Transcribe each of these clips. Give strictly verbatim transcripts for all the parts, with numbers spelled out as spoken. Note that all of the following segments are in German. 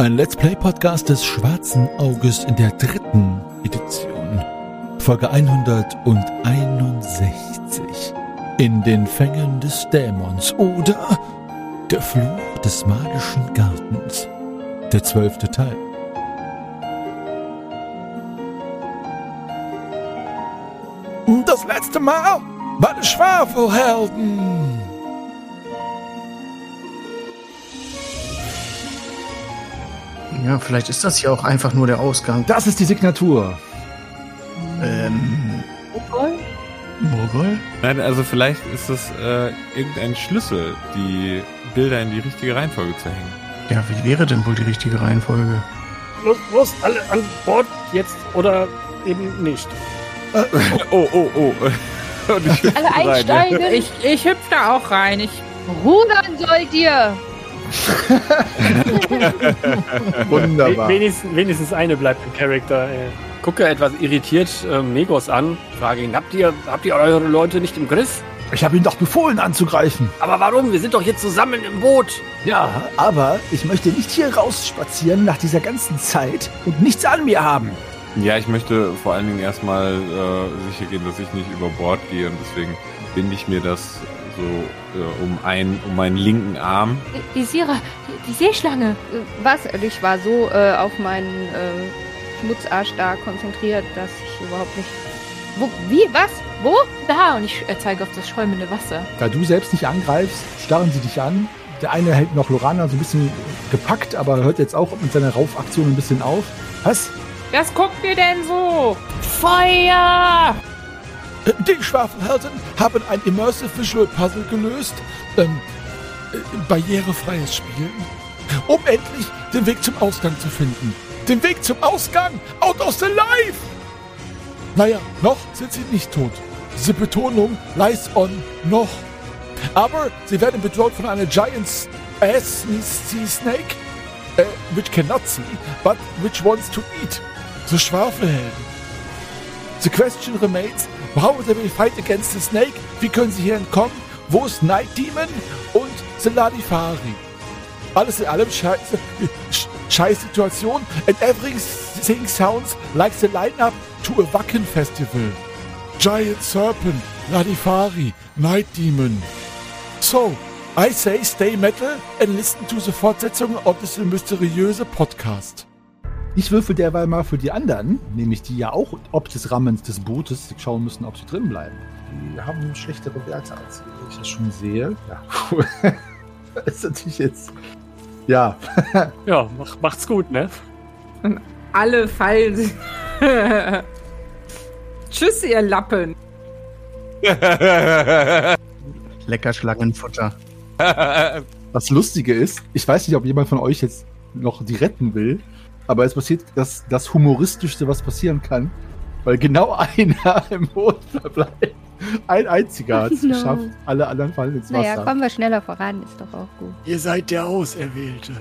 Ein Let's Play-Podcast des Schwarzen Auges in der dritten Edition. Folge hunderteinundsechzig. In den Fängen des Dämons oder der Fluch des magischen Gartens. Der zwölfte Teil. Das letzte Mal bei den Schwafelhelden. Ja, vielleicht ist das hier auch einfach nur der Ausgang. Das ist die Signatur. Ähm. Mogol? Mogol? Nein, also vielleicht ist es äh, irgendein Schlüssel, die Bilder in die richtige Reihenfolge zu hängen. Ja, wie wäre denn wohl die richtige Reihenfolge? Los, los, alle an Bord jetzt oder eben nicht. Äh, oh, oh, oh. Und ich Alle einsteigen. Rein, ja. Ich, ich hüpfe da auch rein. Ich Rudern sollt ihr! Wunderbar. Wenigstens, wenigstens eine bleibt im Charakter. Ey. Gucke etwas irritiert äh, Megos an, frage ihn, habt ihr, habt ihr eure Leute nicht im Griff? Ich habe Ihnen doch befohlen anzugreifen. Aber warum? Wir sind doch jetzt zusammen im Boot. Ja, aber ich möchte nicht hier rausspazieren nach dieser ganzen Zeit und nichts an mir haben. Ja, ich möchte vor allen Dingen erstmal äh, sicher gehen, dass ich nicht über Bord gehe und deswegen binde ich mir das so äh, um, ein, um meinen linken Arm. Die Sira, die, die Seeschlange. Was? Ich war so äh, auf meinen äh, Schmutzarsch da konzentriert, dass ich überhaupt nicht... Wo? Wie? Was? Wo? Da, und ich äh, zeige auf das schäumende Wasser. Da du selbst nicht angreifst, starren sie dich an. Der eine hält noch Lorana so ein bisschen gepackt, aber hört jetzt auch mit seiner Raufaktion ein bisschen auf. Was? Was guckt ihr denn so? Feuer! Die Schwafelhelden haben ein Immersive Visual Puzzle gelöst. Ähm, äh, barrierefreies Spielen. Um endlich den Weg zum Ausgang zu finden. Den Weg zum Ausgang! Out of the life! Naja, noch sind sie nicht tot. Diese Betonung lies on noch. Aber sie werden bedroht von einer Giant Ass Sea Snake, äh, which cannot see, but which wants to eat. The Schwafelhelden. The question remains, how they will fight against the snake? Wie können sie hier entkommen? Wo ist Night Demon und the Ladifari? Alles in allem scheiße, scheiß Situation and everything sounds like the lineup to a Wacken Festival. Giant Serpent, Ladifari, Night Demon. So, I say stay metal and listen to the Fortsetzung of this mysteriöse Podcast. Ich würfel derweil mal für die anderen, nämlich die ja auch ob des Rammens des Bootes schauen müssen, ob sie drin bleiben. Die haben schlechtere Werte als sie, wenn ich das schon sehe. Ja, cool. Das ist natürlich jetzt... Ja. Ja, mach, macht's gut, ne? Und alle fallen. Tschüss, ihr Lappen. Lecker Schlangenfutter. Das Lustige ist, ich weiß nicht, ob jemand von euch jetzt noch die retten will, aber es passiert das, das Humoristischste, was passieren kann, weil genau einer im Boot verbleibt. Ein einziger hat es No. geschafft, alle anderen fallen ins Wasser. Naja, kommen wir schneller voran, ist doch auch gut. Ihr seid der Auserwählte.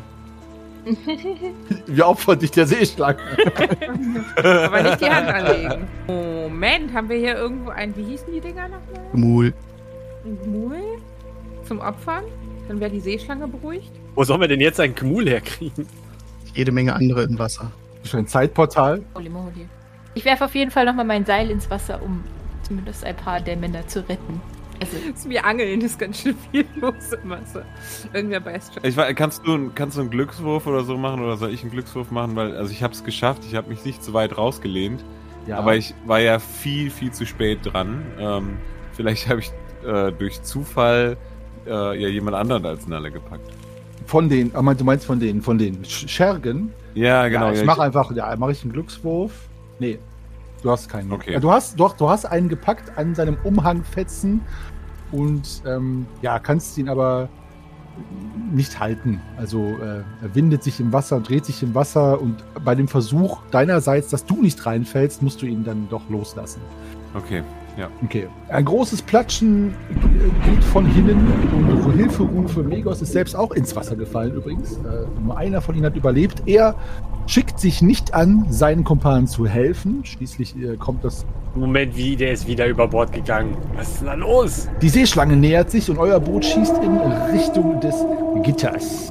Wir opfern dich der Seeschlange. Aber nicht die Hand anlegen. Moment, haben wir hier irgendwo ein, wie hießen die Dinger nochmal? Gmul. Ein Gmul? Zum Opfern? Dann wäre die Seeschlange beruhigt. Wo sollen wir denn jetzt einen Gmul herkriegen? Jede Menge andere im Wasser. Das ist ein Zeitportal. Holy moly. Ich werfe auf jeden Fall nochmal mein Seil ins Wasser, um zumindest ein paar der Männer zu retten. Also, das ist wie Angeln, ist ganz schön viel los im Wasser. Irgendwer beißt schon. Ich weiß, kannst du, kannst du einen Glückswurf oder so machen oder soll ich einen Glückswurf machen? Weil, also ich habe es geschafft, ich habe mich nicht zu weit rausgelehnt, Ja. aber ich war ja viel, viel zu spät dran. Ähm, vielleicht habe ich äh, durch Zufall äh, ja jemand anderen als Nalle gepackt. Von den, aber du meinst von den, von den Sch- Schergen? Ja, genau. Ja, ich ja, mach einfach, ja, mache ich einen Glückswurf. Nee, du hast keinen. Okay. Ja, du hast, doch, du hast einen gepackt an seinem Umhangfetzen und ähm, ja, kannst ihn aber nicht halten. Also äh, er windet sich im Wasser, dreht sich im Wasser und bei dem Versuch deinerseits, dass du nicht reinfällst, musst du ihn dann doch loslassen. Okay, ja. Okay. Ein großes Platschen äh, geht von hinnen und Hilferufe. Megos ist selbst auch ins Wasser gefallen übrigens. Äh, nur einer von ihnen hat überlebt. Er schickt sich nicht an, seinen Kumpanen zu helfen. Schließlich äh, kommt das... Moment, wie? Der ist wieder über Bord gegangen. Was ist denn da los? Die Seeschlange nähert sich und euer Boot schießt in Richtung des Gitters.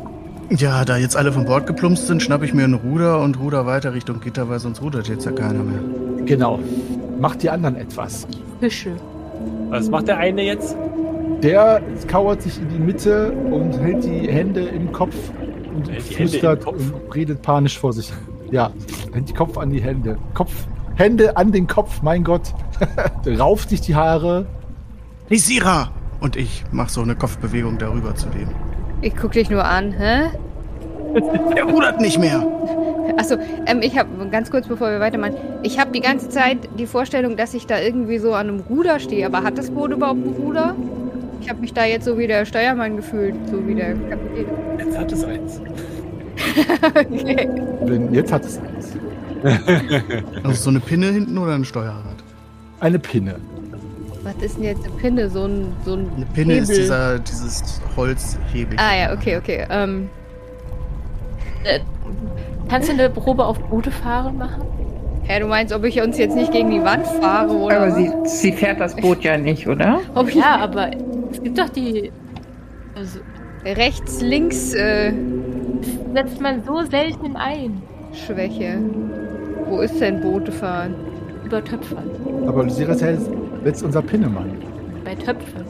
Ja, da jetzt alle von Bord geplumpst sind, schnappe ich mir ein Ruder und ruder weiter Richtung Gitter, weil sonst rudert jetzt ja keiner mehr. Genau. Macht die anderen etwas. Fische. Was macht der eine jetzt? Der kauert sich in die Mitte und hält die Hände im Kopf und Hält die flüstert Hände im und redet panisch vor sich. Ja, hält die Kopf an die Hände. Kopf, Hände an den Kopf, mein Gott. Rauft sich die Haare. Lysira! Und ich mache so eine Kopfbewegung darüber zu dem. Ich guck dich nur an, hä? Der rudert nicht mehr! Achso, ähm, ich habe, ganz kurz bevor wir weitermachen, ich habe die ganze Zeit die Vorstellung, dass ich da irgendwie so an einem Ruder stehe. Aber hat das Boot überhaupt ein Ruder? Ich habe mich da jetzt so wie der Steuermann gefühlt, so wie der Kapitän. Jetzt hat es eins. Okay. Wenn, jetzt hat es eins. Also so eine Pinne hinten oder ein Steuerrad? Eine Pinne. Was ist denn jetzt eine Pinne? So ein, so ein Eine Pinne Hebel. ist dieser, dieses Holzhebel. Ah ja, okay, okay. Ähm, Äh, kannst du eine Probe auf Boote fahren machen? ja, du meinst, ob ich uns jetzt nicht gegen die Wand fahre, oder? Aber sie, sie fährt das Boot ja nicht, oder? Ob ich Ja, aber es gibt doch die... Also, rechts, links, äh, setzt man so selten ein. Schwäche. Wo ist denn Boote fahren? Über Töpfern. Aber Lysira ist ja jetzt, jetzt unser Pinnemann. Bei Töpfern.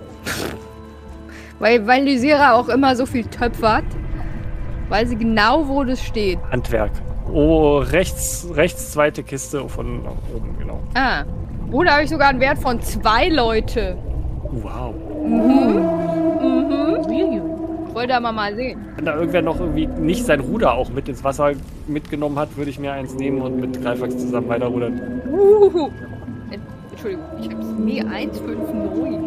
Weil, weil Lysira auch immer so viel töpfert. Weil sie genau, wo das steht. Handwerk. Oh, rechts, rechts zweite Kiste von oben, genau. Ah. Oder habe ich sogar einen Wert von zwei Leute. Wow. Mhm. Mhm. Wollte aber mal sehen. Wenn da irgendwer noch irgendwie nicht sein Ruder auch mit ins Wasser mitgenommen hat, würde ich mir eins nehmen und mit Greifax zusammen weiterrudern. Uhuhu. Entschuldigung, ich habe es mir eins fünf neun.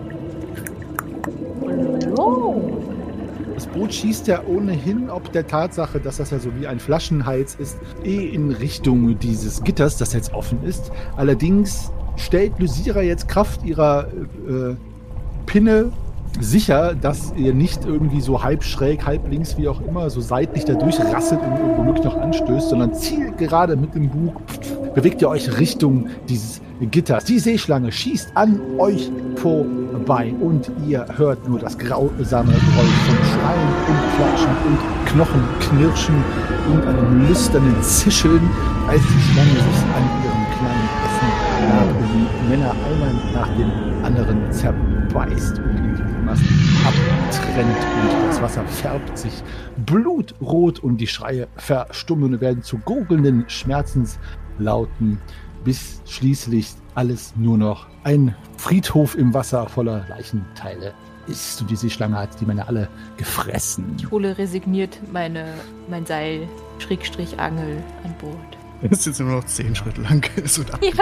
Das Boot schießt ja ohnehin, ob der Tatsache, dass das ja so wie ein Flaschenhals ist, eh in Richtung dieses Gitters, das jetzt offen ist. Allerdings stellt Lysira jetzt Kraft ihrer äh, Pinne sicher, dass ihr nicht irgendwie so halb schräg, halb links, wie auch immer, so seitlich dadurch rasselt und womöglich noch anstößt, sondern zielgerade mit dem Bug bewegt ihr euch Richtung dieses Gitters. Die Seeschlange schießt an euch vorbei und ihr hört nur das grausame Geräusch von Schreien und Klatschen und Knochenknirschen und einem lüsternen Zischeln, als die Schlange sich an ihrem kleinen Essen nagt und die Männer einer nach dem anderen zerbeißt und in die Massen abtrennt und das Wasser färbt sich blutrot und die Schreie verstummen und werden zu gurgelnden Schmerzenslauten, bis schließlich alles nur noch ein Friedhof im Wasser voller Leichenteile ist. Und diese Schlange hat die Männer alle gefressen. Ich hole resigniert meine, mein Seil, Schrägstrich Angel an Bord. Das ist jetzt nur noch zehn Schritte lang. So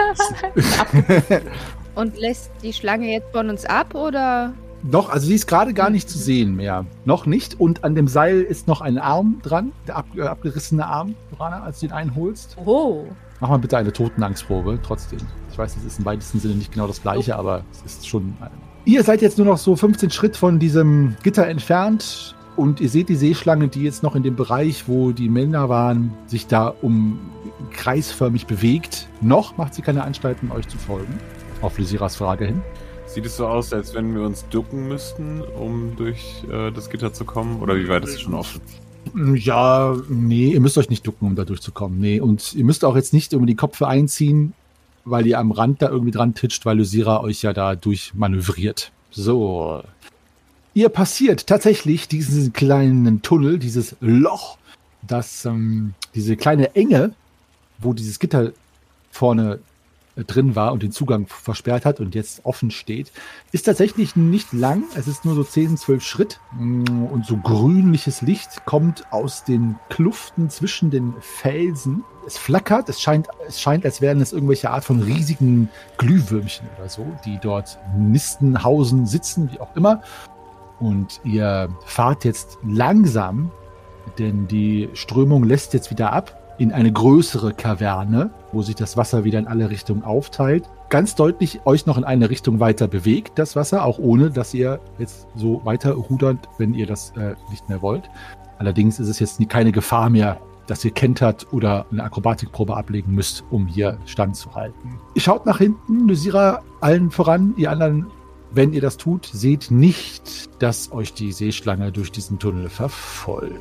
Ja. Und lässt die Schlange jetzt von uns ab, oder? Noch, also sie ist gerade gar nicht zu sehen mehr. Noch nicht. Und an dem Seil ist noch ein Arm dran, der ab, äh, abgerissene Arm, Rana, als du ihn einholst. Oh. Mach mal bitte eine Totenangstprobe, trotzdem. Ich weiß, es ist im weitesten Sinne nicht genau das Gleiche, Oh. aber es ist schon... Ihr seid jetzt nur noch so fünfzehn Schritt von diesem Gitter entfernt und ihr seht die Seeschlange, die jetzt noch in dem Bereich, wo die Männer waren, sich da um kreisförmig bewegt. Noch macht sie keine Anstalten, euch zu folgen. Auf Lysiras Frage hin. Sieht es so aus, als wenn wir uns ducken müssten, um durch äh, das Gitter zu kommen? Oder wie weit ist es schon offen? Ja, nee, ihr müsst euch nicht ducken, um da durchzukommen. Nee, und ihr müsst auch jetzt nicht irgendwie die Köpfe einziehen, weil ihr am Rand da irgendwie dran titscht, weil Lysira euch ja da durchmanövriert. So. Ihr passiert tatsächlich diesen kleinen Tunnel, dieses Loch, das, ähm, diese kleine Enge, wo dieses Gitter vorne drin war und den Zugang versperrt hat und jetzt offen steht, ist tatsächlich nicht lang. Es ist nur so zehn, zwölf Schritt und so grünliches Licht kommt aus den Kluften zwischen den Felsen. Es flackert, es scheint, es scheint, als wären es irgendwelche Art von riesigen Glühwürmchen oder so, die dort nisten, hausen, sitzen, wie auch immer. Und ihr fahrt jetzt langsam, denn die Strömung lässt jetzt wieder ab, in eine größere Kaverne, wo sich das Wasser wieder in alle Richtungen aufteilt. Ganz deutlich euch noch in eine Richtung weiter bewegt, das Wasser, auch ohne, dass ihr jetzt so weiter rudert, wenn ihr das äh, nicht mehr wollt. Allerdings ist es jetzt nie, keine Gefahr mehr, dass ihr kentert oder eine Akrobatikprobe ablegen müsst, um hier standzuhalten. Ihr schaut nach hinten, Lysira allen voran, ihr anderen wenn ihr das tut, seht nicht, dass euch die Seeschlange durch diesen Tunnel verfolgt.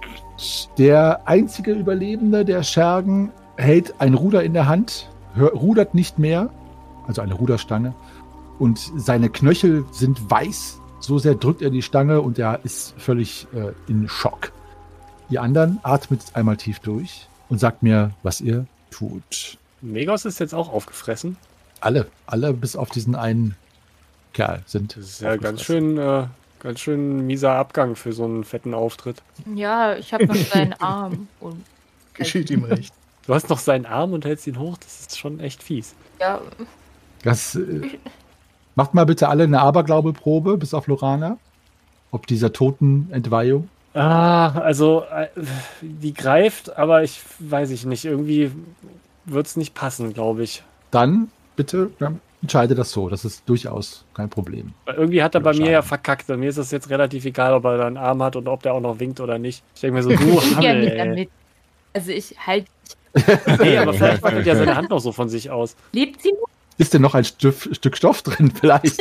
Der einzige Überlebende der Schergen hält ein Ruder in der Hand, hör, rudert nicht mehr, also eine Ruderstange, und seine Knöchel sind weiß. So sehr drückt er die Stange und er ist völlig äh, in Schock. Ihr anderen atmet einmal tief durch und sagt mir, was ihr tut. Megos ist jetzt auch aufgefressen. Alle, alle bis auf diesen einen Kerl sind. Das ist ja ganz schön, äh, ganz schön mieser Abgang für so einen fetten Auftritt. Ja, ich habe noch seinen Arm. Und Geschieht ihm recht. Du hast noch seinen Arm und hältst ihn hoch. Das ist schon echt fies. Ja. Das, äh, macht mal bitte alle eine Aberglaube-Probe, bis auf Lorana. Ob dieser Totenentweihung. Ah, also äh, die greift, aber ich weiß ich nicht. Irgendwie wird es nicht passen, glaube ich. Dann bitte ja, entscheide das so. Das ist durchaus kein Problem. Weil irgendwie hat er bei Schaden. mir ja verkackt. Bei mir ist es jetzt relativ egal, ob er da einen Arm hat und ob der auch noch winkt oder nicht. Ich denke mir so, du Hammel, ja, ey. mit. Also ich halt. Nee, aber vielleicht wackelt ja seine Hand noch so von sich aus. Lebt sie noch? Ist denn noch ein Stück, Stück Stoff drin vielleicht?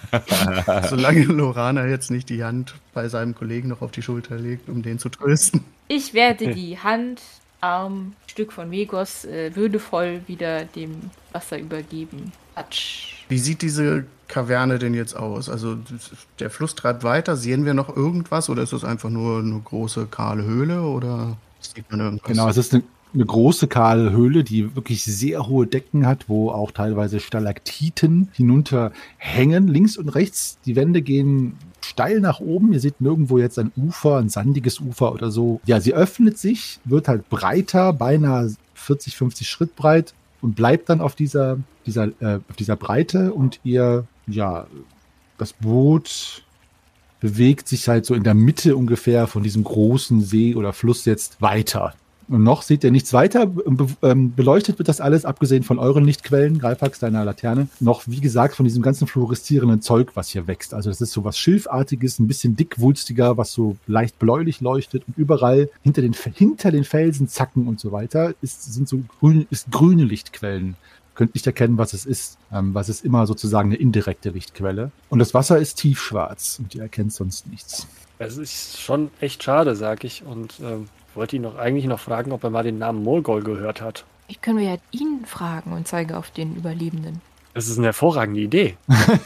Solange Lorana jetzt nicht die Hand bei seinem Kollegen noch auf die Schulter legt, um den zu trösten. Ich werde die Hand, Arm, Stück von Megos äh, würdevoll wieder dem Wasser übergeben. Patsch. Wie sieht diese Kaverne denn jetzt aus? Also der Fluss treibt weiter. Sehen wir noch irgendwas oder ist es einfach nur eine große kahle Höhle oder sieht man irgendwas? Genau, es ist eine, eine große kahle Höhle, die wirklich sehr hohe Decken hat, wo auch teilweise Stalaktiten hinunterhängen. Links und rechts, die Wände gehen steil nach oben. Ihr seht nirgendwo jetzt ein Ufer, ein sandiges Ufer oder so. Ja, sie öffnet sich, wird halt breiter, beinahe vierzig, fünfzig Schritt breit und bleibt dann auf dieser, dieser, äh, auf dieser Breite und ihr, ja, das Boot bewegt sich halt so in der Mitte ungefähr von diesem großen See oder Fluss jetzt weiter. Und noch seht ihr nichts weiter. Be- ähm, beleuchtet wird das alles, abgesehen von euren Lichtquellen, Greifax, deiner Laterne, noch, wie gesagt, von diesem ganzen fluoreszierenden Zeug, was hier wächst. Also das ist so was Schilfartiges, ein bisschen dickwulstiger, was so leicht bläulich leuchtet. Und überall hinter den, hinter den Felsen, Zacken und so weiter, ist, sind so grün, ist grüne Lichtquellen. Könnt nicht erkennen, was es ist. Ähm, was ist immer sozusagen eine indirekte Lichtquelle. Und das Wasser ist tiefschwarz und ihr erkennt sonst nichts. Es ist schon echt schade, sag ich. Und ähm, wollte ihn noch eigentlich noch fragen, ob er mal den Namen Morgol gehört hat. Ich können wir ja ihn fragen und zeige auf den Überlebenden. Das ist eine hervorragende Idee.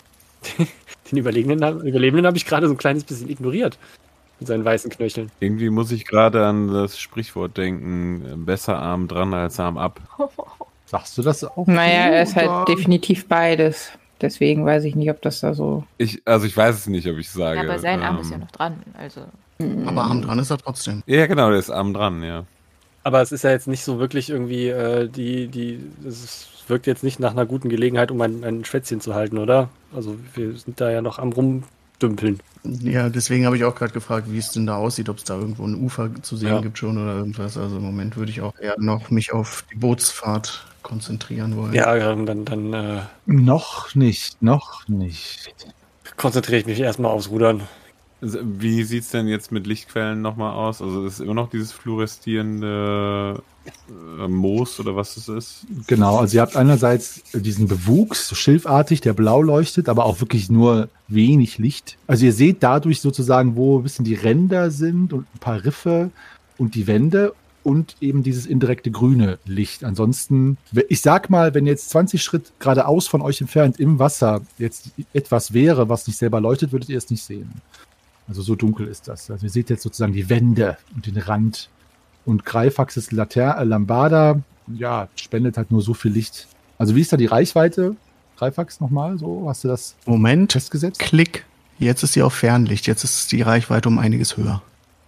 Den Überlebenden, Überlebenden habe ich gerade so ein kleines bisschen ignoriert. Mit seinen weißen Knöcheln. Irgendwie muss ich gerade an das Sprichwort denken, besser Arm dran als Arm ab. Sagst du das auch? Naja, er ist oder? halt definitiv beides. Deswegen weiß ich nicht, ob das da so... Ich, also ich weiß es nicht, ob ich sage. Ja, aber sein Arm ähm, ist ja noch dran. Also. Aber Arm dran ist er trotzdem. Ja, genau, der ist Arm dran, ja. Aber es ist ja jetzt nicht so wirklich irgendwie, äh, die, die, es wirkt jetzt nicht nach einer guten Gelegenheit, um ein, ein Schwätzchen zu halten, oder? Also wir sind da ja noch am Rumdümpeln. Ja, deswegen habe ich auch gerade gefragt, wie es denn da aussieht, ob es da irgendwo ein Ufer zu sehen Ja. gibt schon oder irgendwas. Also im Moment würde ich auch eher noch mich auf die Bootsfahrt konzentrieren wollen. Ja, dann, dann äh, Noch nicht, noch nicht. konzentriere ich mich erstmal aufs Rudern. Also, wie sieht's denn jetzt mit Lichtquellen nochmal aus? Also ist immer noch dieses fluoreszierende äh, Moos oder was es ist? Genau, also ihr habt einerseits diesen Bewuchs, so schilfartig, der blau leuchtet, aber auch wirklich nur wenig Licht. Also ihr seht dadurch sozusagen, wo ein bisschen die Ränder sind und ein paar Riffe und die Wände und eben dieses indirekte grüne Licht. Ansonsten, ich sag mal, wenn jetzt zwanzig Schritt geradeaus von euch entfernt im Wasser jetzt etwas wäre, was nicht selber leuchtet, würdet ihr es nicht sehen. Also so dunkel ist das. Also ihr seht jetzt sozusagen die Wände und den Rand. Und Greifaxes Later- äh, Lambada, ja, spendet halt nur so viel Licht. Also wie ist da die Reichweite? Greifax nochmal, so, hast du das Moment, festgesetzt? Klick. Jetzt ist sie auf Fernlicht. Jetzt ist die Reichweite um einiges höher.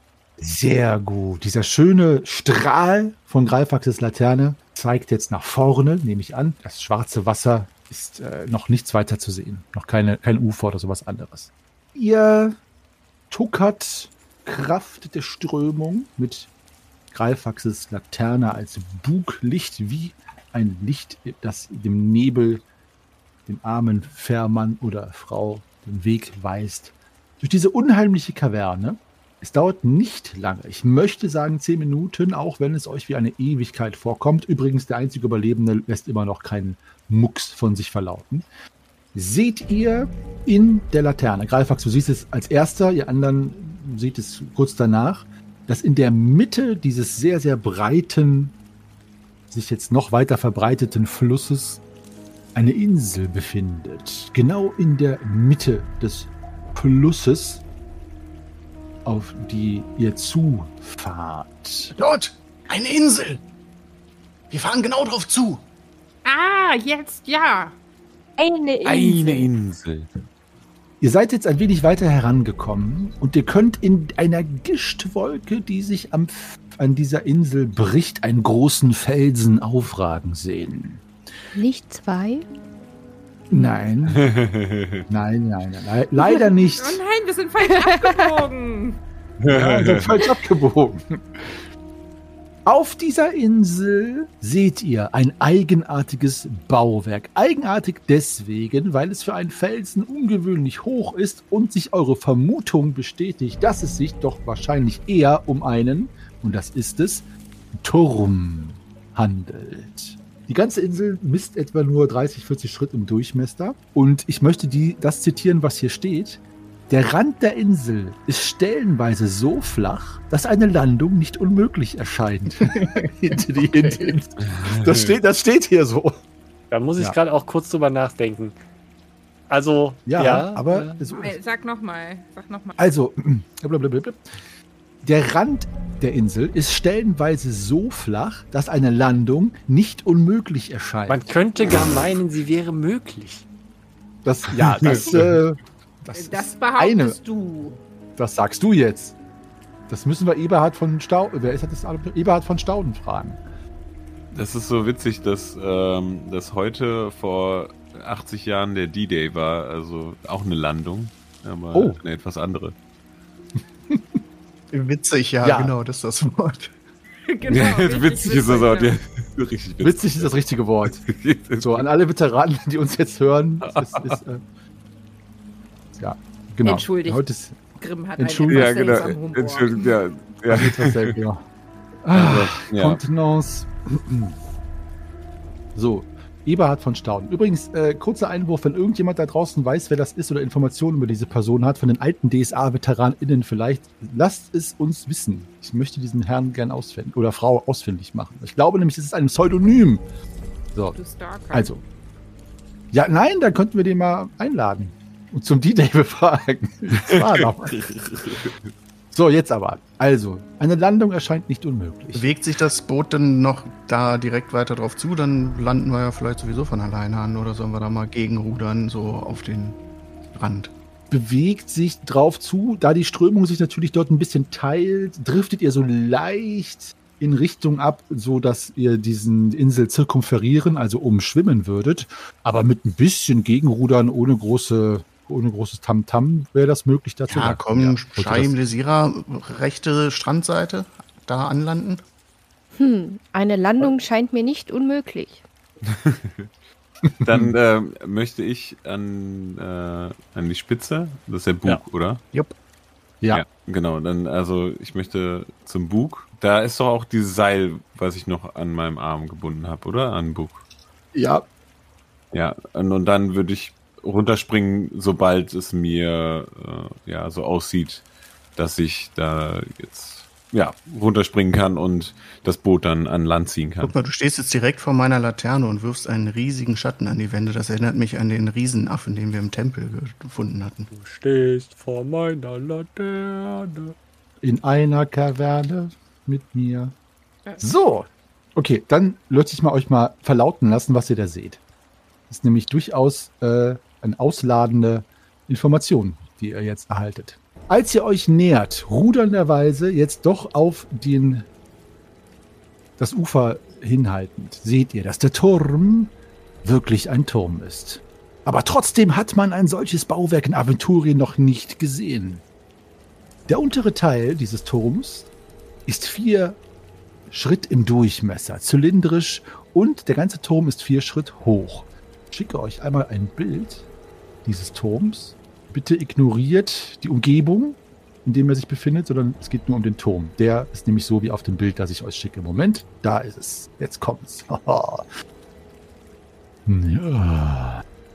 Sehr gut. Dieser schöne Strahl von Greifaxes Laterne zeigt jetzt nach vorne, nehme ich an. Das schwarze Wasser ist äh, noch nichts weiter zu sehen. Noch keine, kein Ufer oder sowas anderes. Ihr tuckert Kraft der Strömung mit Greifaxes Laterne als Buglicht, wie ein Licht, das dem Nebel, dem armen Fährmann oder Frau den Weg weist. Durch diese unheimliche Kaverne. Es dauert nicht lange. Ich möchte sagen zehn Minuten, auch wenn es euch wie eine Ewigkeit vorkommt. Übrigens, der einzige Überlebende lässt immer noch keinen Mucks von sich verlauten. seht ihr in der Laterne, Greifax, du siehst es als erster, ihr anderen seht es kurz danach, dass in der Mitte dieses sehr, sehr breiten, sich jetzt noch weiter verbreiteten Flusses eine Insel befindet. Genau in der Mitte des Flusses, auf die ihr zufahrt. Dort! Eine Insel! Wir fahren genau drauf zu! Ah, jetzt ja! Eine Insel. Eine Insel. Ihr seid jetzt ein wenig weiter herangekommen und ihr könnt in einer Gischtwolke, die sich am, an dieser Insel bricht, einen großen Felsen aufragen sehen. Nicht zwei? Nein. nein, nein, nein. Leider nicht. Oh nein, wir sind falsch abgebogen. Ja, wir sind falsch abgebogen. Auf dieser Insel seht ihr ein eigenartiges Bauwerk. Eigenartig deswegen, weil es für einen Felsen ungewöhnlich hoch ist und sich eure Vermutung bestätigt, dass es sich doch wahrscheinlich eher um einen, und das ist es, Turm handelt. Die ganze Insel misst etwa nur dreißig, vierzig Schritt im Durchmesser. Und ich möchte die, das zitieren, was hier steht. Der Rand der Insel ist stellenweise so flach, dass eine Landung nicht unmöglich erscheint. Hinter die Insel. Das steht, das steht hier so. Da muss ich Ja. gerade auch kurz drüber nachdenken. Also, Ja, ja, aber ja. so Äh, Sag nochmal, sag nochmal. Also, blablabla. Der Rand der Insel ist stellenweise so flach, dass eine Landung nicht unmöglich erscheint. Man könnte gar meinen, sie wäre möglich. Das, ja, das, äh, das, Das ist behauptest eine. du. Das sagst du jetzt. Das müssen wir Eberhard von Stauden, wer ist das? Eberhard von Stauden fragen. Das ist so witzig, dass, ähm, dass heute vor achtzig Jahren der D-Day war, also auch eine Landung, aber Oh. eine etwas andere. Witzig, ja, Ja. genau, das ist das Wort. Genau, richtig witzig ist das auch. ja. Ja. Richtig witzig. Witzig ist das richtige Wort. So, an alle Veteranen, die uns jetzt hören. Es ist, ist, äh, ja, genau. Entschuldigt. Heute ist Grimm hat Entschuldigung. einen Ja, etwas genau. seltsamen Humor. Entschuldigung, ja. ja. etwas selten, ja. Also, Ah, ja. Kontenance. So, Eberhard von Stauden. Übrigens, äh, kurzer Einwurf, wenn irgendjemand da draußen weiß, wer das ist oder Informationen über diese Person hat, von den alten D S A-VeteranInnen vielleicht, lasst es uns wissen. Ich möchte diesen Herrn gern ausfindig oder Frau ausfindig machen. Ich glaube nämlich, es ist ein Pseudonym. So, Du Stalker. also. Ja, nein, dann könnten wir den mal einladen und zum D-Day befragen. Das war doch mal. So, jetzt aber. Also, eine Landung erscheint nicht unmöglich. Bewegt sich das Boot dann noch da direkt weiter drauf zu, dann landen wir ja vielleicht sowieso von alleine an oder sollen wir da mal gegenrudern, so auf den Rand? Bewegt sich drauf zu, da die Strömung sich natürlich dort ein bisschen teilt, driftet ihr so leicht in Richtung ab, so dass ihr diesen Insel zirkumferieren, also umschwimmen würdet, aber mit ein bisschen Gegenrudern ohne große ohne großes Tamtam wäre das möglich dazu. Ja, komm, Ja, Shaim Lesira, rechte Strandseite, da anlanden. Hm, eine Landung scheint mir nicht unmöglich. Dann ähm, möchte ich an, äh, an die Spitze, das ist der Bug, Ja. oder? Jupp. Ja. Genau, dann, also ich möchte zum Bug. Da ist doch auch dieses Seil, was ich noch an meinem Arm gebunden habe, oder? An den Bug. Ja, Ja, und, und dann würde ich runterspringen, sobald es mir äh, ja so aussieht, dass ich da jetzt ja runterspringen kann und das Boot dann an Land ziehen kann. Guck mal, du stehst jetzt direkt vor meiner Laterne und wirfst einen riesigen Schatten an die Wände. Das erinnert mich an den Riesenaffen, den wir im Tempel ge- gefunden hatten. Du stehst vor meiner Laterne. in einer Kaverne mit mir. So, okay, dann möchte ich mal euch mal verlauten lassen, was ihr da seht. Das ist nämlich durchaus äh, eine ausladende Information, die ihr jetzt erhaltet. Als ihr euch nähert, rudernderweise jetzt doch auf den, das Ufer hinhaltend, seht ihr, dass der Turm wirklich ein Turm ist. Aber trotzdem hat man ein solches Bauwerk in Aventurien noch nicht gesehen. Der untere Teil dieses Turms ist vier Schritt im Durchmesser, zylindrisch, und der ganze Turm ist vier Schritt hoch. Ich schicke euch einmal ein Bild dieses Turms. Bitte ignoriert die Umgebung, in dem er sich befindet, sondern es geht nur um den Turm. Der ist nämlich so wie auf dem Bild, das ich euch schicke. Moment, da ist es. Jetzt kommt's. Ja.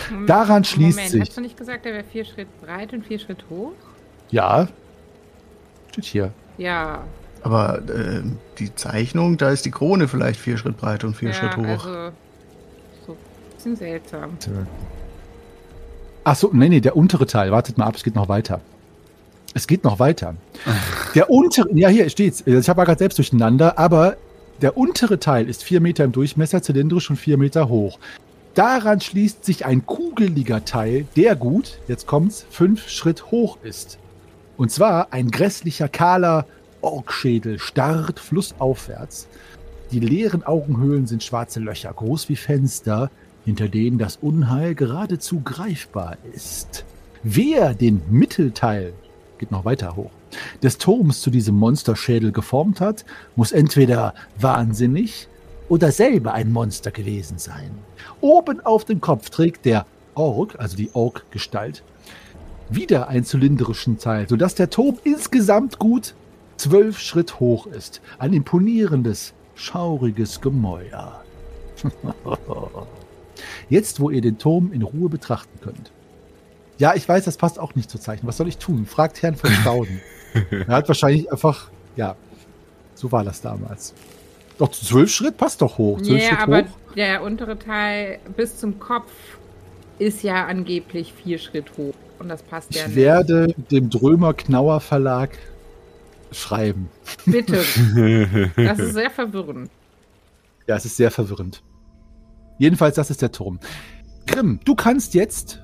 Daran schließt Moment, sich. hast du nicht gesagt, der wäre vier Schritt breit und vier Schritt hoch? Ja. Steht hier. Ja. Aber äh, die Zeichnung, da ist die Krone vielleicht vier Schritt breit und vier ja, Schritt hoch. Also, so ein bisschen seltsam. Ach so, nee, nee, der untere Teil. Wartet mal ab, es geht noch weiter. Es geht noch weiter. Der untere, ja, hier steht's. Ich habe gerade selbst durcheinander, aber der untere Teil ist vier Meter im Durchmesser, zylindrisch und vier Meter hoch. Daran schließt sich ein kugeliger Teil, der gut, jetzt kommt's, fünf Schritt hoch ist. Und zwar ein grässlicher, kahler Orkschädel starrt flussaufwärts. Die leeren Augenhöhlen sind schwarze Löcher, groß wie Fenster, hinter denen das Unheil geradezu greifbar ist. Wer den Mittelteil, geht noch weiter hoch, des Turms zu diesem Monsterschädel geformt hat, muss entweder wahnsinnig oder selber ein Monster gewesen sein. Oben auf dem Kopf trägt der Ork, also die Ork-Gestalt, wieder einen zylindrischen Teil, sodass der Turm insgesamt gut zwölf Schritt hoch ist. Ein imponierendes, schauriges Gemäuer. Jetzt, wo ihr den Turm in Ruhe betrachten könnt. Ja, ich weiß, das passt auch nicht zur Zeichnung. Was soll ich tun? Fragt Herrn von Stauden. Er hat wahrscheinlich einfach, ja, so war das damals. Doch, zwölf Schritt passt doch hoch. zwölf Ja, Schritt aber hoch. der untere Teil bis zum Kopf ist ja angeblich vier Schritt hoch. Und das passt ja Ich nicht. werde dem Drömer Knauer Verlag schreiben. Bitte. Das ist sehr verwirrend. Ja, es ist sehr verwirrend. Jedenfalls, das ist der Turm. Grimm, du kannst jetzt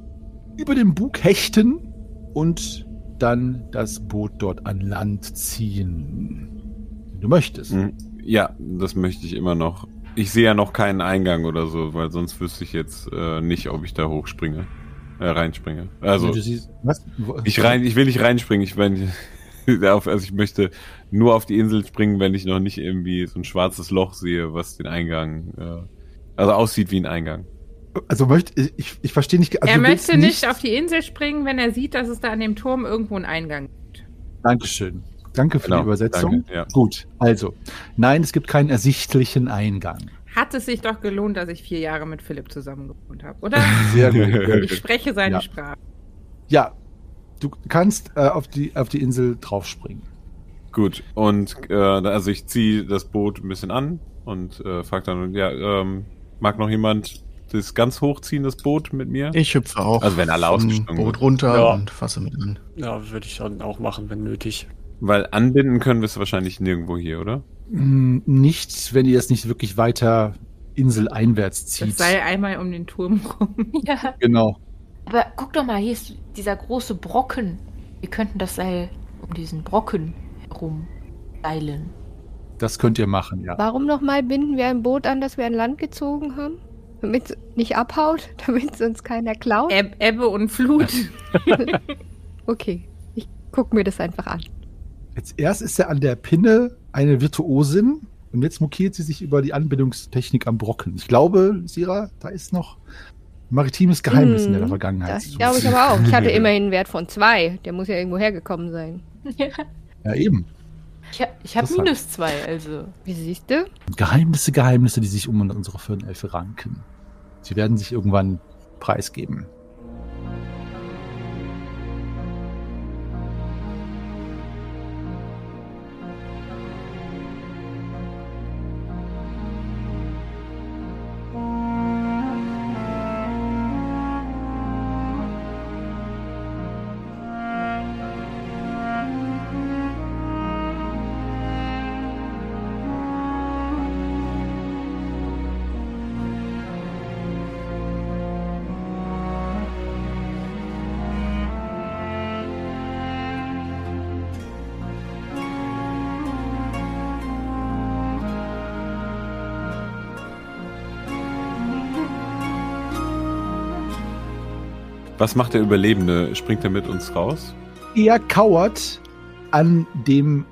über den Bug hechten und dann das Boot dort an Land ziehen. Wenn du möchtest. Ja, das möchte ich immer noch. Ich sehe ja noch keinen Eingang oder so, weil sonst wüsste ich jetzt äh, nicht, ob ich da hochspringe. Äh, reinspringe. Also, Du siehst, was? ich, rein, ich will nicht reinspringen. Ich, wenn, also ich möchte nur auf die Insel springen, wenn ich noch nicht irgendwie so ein schwarzes Loch sehe, was den Eingang, äh, also aussieht wie ein Eingang. Also möchte ich, ich verstehe nicht. Also er du willst möchte nicht auf die Insel springen, wenn er sieht, dass es da an dem Turm irgendwo einen Eingang gibt. Dankeschön. Danke für Genau, die Übersetzung. danke, ja. Gut, also, nein, es gibt keinen ersichtlichen Eingang. Hat es sich doch gelohnt, dass ich vier Jahre mit Philipp zusammen gewohnt habe, oder? Sehr gut. Ich spreche seine Ja. Sprache. Ja, du kannst äh, auf, die, auf die Insel draufspringen. Gut, und äh, also ich ziehe das Boot ein bisschen an und äh, frage dann, ja, ähm, mag noch jemand das ganz hochziehen, das Boot mit mir? Ich hüpfe auch Also wenn alle vom ausgesprungen Boot sind. runter Ja. und fasse mit an. Ja, würde ich dann auch machen, wenn nötig. Weil anbinden können wir es wahrscheinlich nirgendwo hier, oder? Hm, Nicht, wenn ihr es nicht wirklich weiter inseleinwärts zieht. Das Seil einmal um den Turm rum. Ja. Genau. Aber guck doch mal, hier ist dieser große Brocken. Wir könnten das Seil um diesen Brocken herum seilen. Das könnt ihr machen, ja. Warum nochmal binden wir ein Boot an, das wir an Land gezogen haben? Damit es nicht abhaut, damit es uns keiner klaut? Eb Ebbe und Flut. Okay, ich gucke mir das einfach an. Jetzt erst ist er an der Pinne eine Virtuosin und jetzt mokiert sie sich über die Anbindungstechnik am Brocken. Ich glaube, Sira, da ist noch maritimes Geheimnis Hm, in der Vergangenheit. Das glaube ich aber auch. Ich hatte immerhin einen Wert von zwei. Der muss ja irgendwo hergekommen sein. Ja. Ja, eben. Ich, hab- ich habe Interessant. minus zwei, also. Wie siehst du? Geheimnisse, Geheimnisse, die sich um unsere Firnelfe ranken. Sie werden sich irgendwann preisgeben. Was macht der Überlebende? Springt er mit uns raus? Er kauert an dem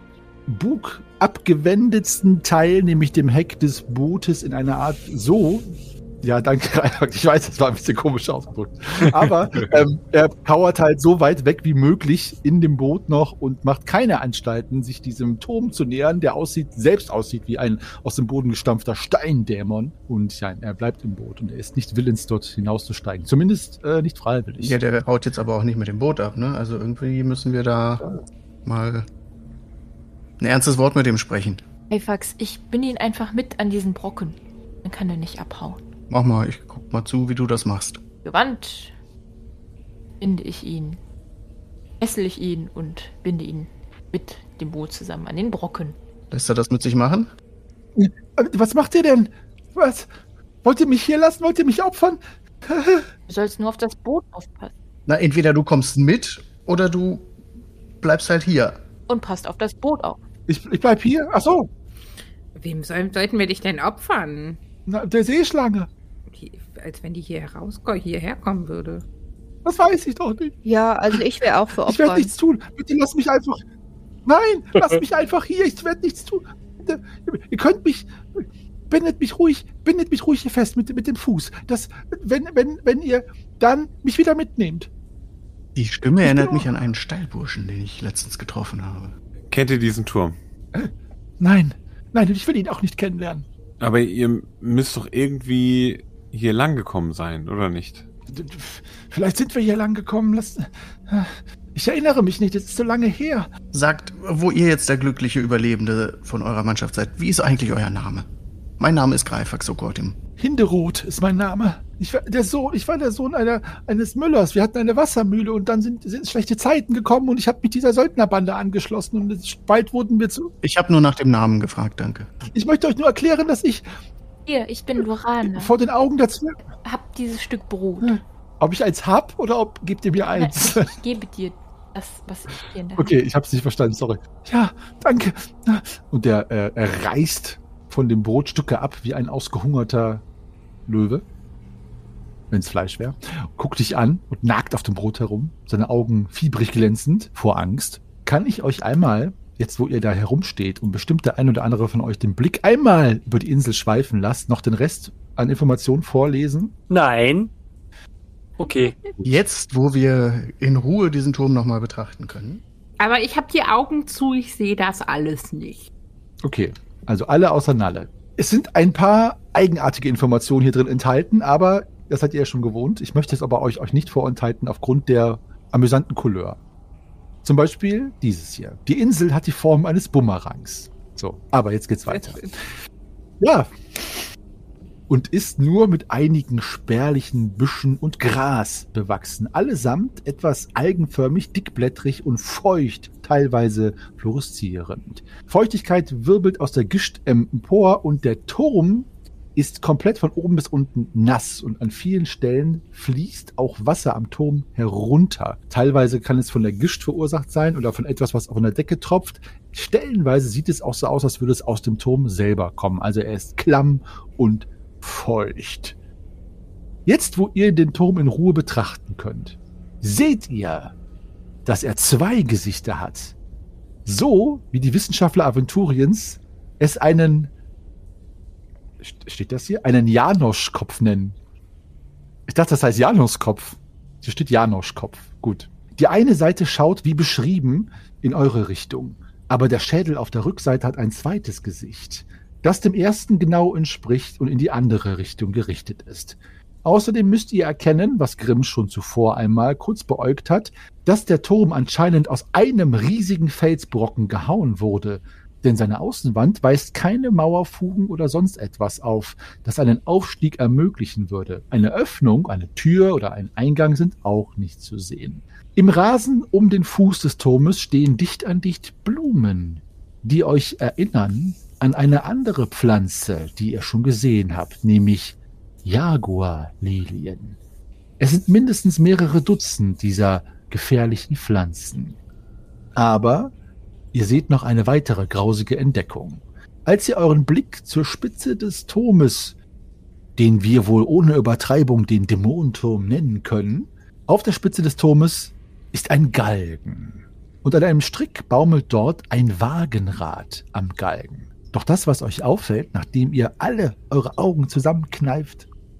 Bug abgewendetsten Teil, nämlich dem Heck des Bootes, in einer Art so, Ja, danke. Ich weiß, das war ein bisschen komisch ausgedrückt. Aber ähm, er kauert halt so weit weg wie möglich in dem Boot noch und macht keine Anstalten, sich diesem Turm zu nähern, der aussieht, selbst aussieht wie ein aus dem Boden gestampfter Steindämon. Und ja, er bleibt im Boot und er ist nicht willens, dort hinauszusteigen. Zumindest äh, nicht freiwillig. Ja, der haut jetzt aber auch nicht mit dem Boot ab, ne? Also irgendwie müssen wir da ja. mal ein ernstes Wort mit ihm sprechen. Halifax, ich bin ihn einfach mit an diesen Brocken. Dann kann er nicht abhauen. Mach mal, ich guck mal zu, wie du das machst. Gewandt binde ich ihn, fessel ich ihn und binde ihn mit dem Boot zusammen an den Brocken. Lässt er das mit sich machen? Was macht ihr denn? Was? Wollt ihr mich hier lassen? Wollt ihr mich opfern? Du sollst nur auf das Boot aufpassen. Na, entweder du kommst mit oder du bleibst halt hier. Und passt auf das Boot auf. Ich, ich bleib hier? Ach so. Wem soll, sollten wir dich denn opfern? Na, der Seeschlange. Die, als wenn die hier herauskommen, hierher kommen würde. Das weiß ich doch nicht. Ja, also ich wäre auch für Opfer. Ich werde nichts tun. Bitte lass mich einfach... Nein, lass mich einfach hier. Ich werde nichts tun. Bitte, ihr könnt mich... Bindet mich ruhig, bindet mich ruhig hier fest mit, mit dem Fuß. Das, wenn, wenn, wenn ihr dann mich wieder mitnehmt. Die Stimme erinnert mich an einen Stallburschen, den ich letztens getroffen habe. Kennt ihr diesen Turm? Äh, nein, nein, ich will ihn auch nicht kennenlernen. Aber ihr müsst doch irgendwie hier lang gekommen sein, oder nicht? Vielleicht sind wir hier lang gekommen. Lass, ich erinnere mich nicht, das ist so lange her. Sagt, wo ihr jetzt der glückliche Überlebende von eurer Mannschaft seid. Wie ist eigentlich euer Name? Mein Name ist Greifax O'Gortim. Hinderoth ist mein Name. Ich war der Sohn, ich war der Sohn einer, eines Müllers. Wir hatten eine Wassermühle und dann sind, sind schlechte Zeiten gekommen und ich habe mich dieser Söldnerbande angeschlossen und bald wurden wir zu... Ich habe nur nach dem Namen gefragt, danke. Ich möchte euch nur erklären, dass ich... Hier, ich bin Lorane. Vor den Augen der Zwerge... Hab dieses Stück Brot. Ob ich eins hab oder ob gebt ihr mir eins? Na, ich gebe dir das, was ich hier in der Hand Okay, ich hab's nicht verstanden, sorry. Ja, danke. Und der äh, er reißt von dem Brotstücke ab wie ein ausgehungerter Löwe, wenn es Fleisch wäre, guckt dich an und nagt auf dem Brot herum, seine Augen fiebrig glänzend vor Angst. Kann ich euch einmal, jetzt wo ihr da herumsteht und bestimmt der ein oder andere von euch den Blick einmal über die Insel schweifen lasst, noch den Rest an Informationen vorlesen? Nein. Okay. Jetzt, wo wir in Ruhe diesen Turm nochmal betrachten können. Aber ich habe die Augen zu, ich sehe das alles nicht. Okay. Also alle außer Nalle. Es sind ein paar eigenartige Informationen hier drin enthalten, aber das seid ihr ja schon gewohnt. Ich möchte es aber euch, euch nicht vorenthalten aufgrund der amüsanten Couleur. Zum Beispiel dieses hier. Die Insel hat die Form eines Bumerangs. So, aber jetzt geht's weiter. Ja. Und ist nur mit einigen spärlichen Büschen und Gras bewachsen. Allesamt etwas algenförmig, dickblättrig und feucht, teilweise fluoreszierend. Feuchtigkeit wirbelt aus der Gischt empor und der Turm ist komplett von oben bis unten nass und an vielen Stellen fließt auch Wasser am Turm herunter. Teilweise kann es von der Gischt verursacht sein oder von etwas, was von der Decke tropft. Stellenweise sieht es auch so aus, als würde es aus dem Turm selber kommen. Also er ist klamm und feucht. Jetzt, wo ihr den Turm in Ruhe betrachten könnt, seht ihr, dass er zwei Gesichter hat. So wie die Wissenschaftler Aventuriens es einen, steht das hier? Einen Janosch-Kopf nennen. Ich dachte, das heißt Januskopf. Hier steht Janosch-Kopf. Gut. Die eine Seite schaut, wie beschrieben, in eure Richtung. Aber der Schädel auf der Rückseite hat ein zweites Gesicht, das dem ersten genau entspricht und in die andere Richtung gerichtet ist. Außerdem müsst ihr erkennen, was Grimm schon zuvor einmal kurz beäugt hat, dass der Turm anscheinend aus einem riesigen Felsbrocken gehauen wurde, denn seine Außenwand weist keine Mauerfugen oder sonst etwas auf, das einen Aufstieg ermöglichen würde. Eine Öffnung, eine Tür oder ein Eingang sind auch nicht zu sehen. Im Rasen um den Fuß des Turmes stehen dicht an dicht Blumen, die euch erinnern an eine andere Pflanze, die ihr schon gesehen habt, nämlich Jaguarlilien. Es sind mindestens mehrere Dutzend dieser gefährlichen Pflanzen. Aber ihr seht noch eine weitere grausige Entdeckung. Als ihr euren Blick zur Spitze des Turmes, den wir wohl ohne Übertreibung den Dämonenturm nennen können, auf der Spitze des Turmes ist ein Galgen. Und an einem Strick baumelt dort ein Wagenrad am Galgen. Doch das, was euch auffällt, nachdem ihr alle eure Augen zusammenkneift,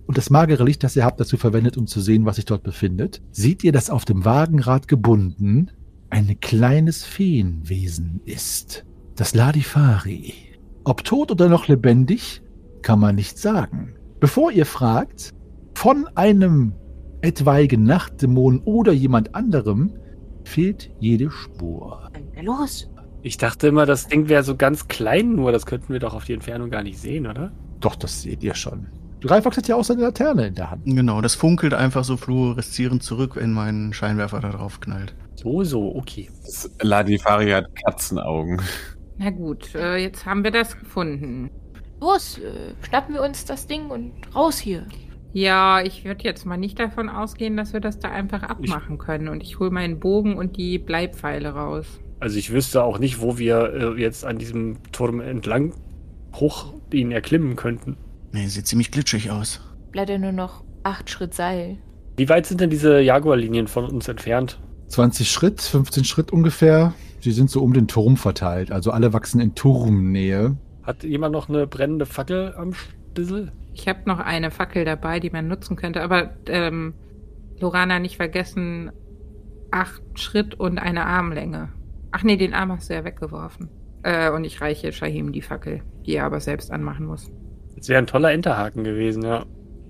und das magere Licht, das ihr habt, dazu verwendet, um zu sehen, was sich dort befindet, seht ihr, dass auf dem Wagenrad gebunden ein kleines Feenwesen ist. Das Ladifari. Ob tot oder noch lebendig, kann man nicht sagen. Bevor ihr fragt, von einem etwaigen Nachtdämon oder jemand anderem fehlt jede Spur. Los! Ich dachte immer, das Ding wäre so ganz klein, nur das könnten wir doch auf die Entfernung gar nicht sehen, oder? Doch, das seht ihr schon. Greifax hat ja auch seine Laterne in der Hand. Genau, das funkelt einfach so fluoreszierend zurück, wenn mein Scheinwerfer da drauf knallt. So, so, okay. Das Ladifari hat Katzenaugen. Na gut, äh, jetzt haben wir das gefunden. Los, äh, schnappen wir uns das Ding und raus hier. Ja, ich würde jetzt mal nicht davon ausgehen, dass wir das da einfach abmachen können. Und ich hole meinen Bogen und die Bleipfeile raus. Also ich wüsste auch nicht, wo wir äh, jetzt an diesem Turm entlang hoch ihn erklimmen könnten. Nee, sieht ziemlich glitschig aus. Bleibt ja nur noch acht Schritt Seil. Wie weit sind denn diese Jaguar-Linien von uns entfernt? zwanzig Schritt, fünfzehn Schritt ungefähr. Sie sind so um den Turm verteilt, also alle wachsen in Turmnähe. Hat jemand noch eine brennende Fackel am Stissel? Ich habe noch eine Fackel dabei, die man nutzen könnte, aber ähm, Lorana, nicht vergessen, acht Schritt und eine Armlänge. Ach nee, den Arm hast du ja weggeworfen. Äh, und ich reiche Shahim die Fackel, die er aber selbst anmachen muss. Das wäre ein toller Enterhaken gewesen, ja.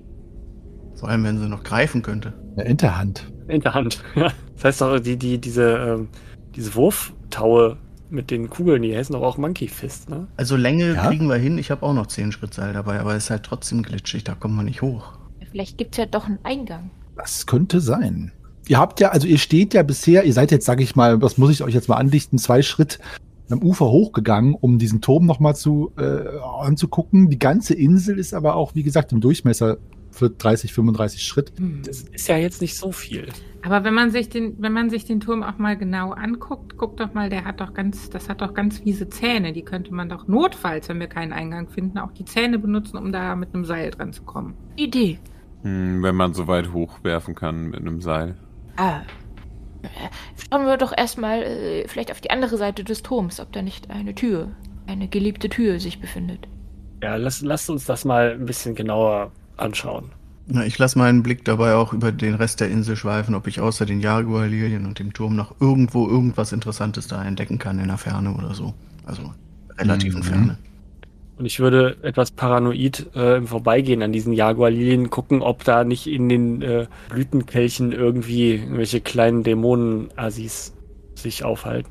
Vor allem, wenn sie noch greifen könnte. Eine Enterhand. Enterhand, ja. Das heißt doch, die, die, diese, ähm, diese Wurftaue mit den Kugeln, die heißen doch auch Monkey Fist, ne? Also Länge Ja? kriegen wir hin. Ich habe auch noch zehn Schritt Seil dabei, aber es ist halt trotzdem glitschig. Da kommen wir nicht hoch. Vielleicht gibt's ja doch einen Eingang. Das könnte sein. Ihr habt ja, also ihr steht ja bisher, ihr seid jetzt, sage ich mal, was muss ich euch jetzt mal andichten, zwei Schritt am Ufer hochgegangen, um diesen Turm nochmal zu äh, anzugucken. Die ganze Insel ist aber auch, wie gesagt, im Durchmesser für dreißig, fünfunddreißig Schritt. Das ist ja jetzt nicht so viel. Aber wenn man sich den, wenn man sich den Turm auch mal genau anguckt, guckt doch mal, der hat doch ganz, das hat doch ganz fiese Zähne. Die könnte man doch notfalls, wenn wir keinen Eingang finden, auch die Zähne benutzen, um da mit einem Seil dran zu kommen. Idee. Hm, wenn man so weit hochwerfen kann mit einem Seil. Ah. Äh, Schauen wir doch erstmal äh, vielleicht auf die andere Seite des Turms, ob da nicht eine Tür, eine geliebte Tür sich befindet. Ja, lass, lasst uns das mal ein bisschen genauer anschauen. Na, ich lasse meinen Blick dabei auch über den Rest der Insel schweifen, ob ich außer den Jaguar-Lilien und dem Turm noch irgendwo irgendwas Interessantes da entdecken kann in der Ferne oder so. Also relativen Mhm. Ferne. Und ich würde etwas paranoid äh, im Vorbeigehen an diesen Jaguar-Lilien gucken, ob da nicht in den äh, Blütenkelchen irgendwie irgendwelche kleinen Dämonen-Assis sich aufhalten.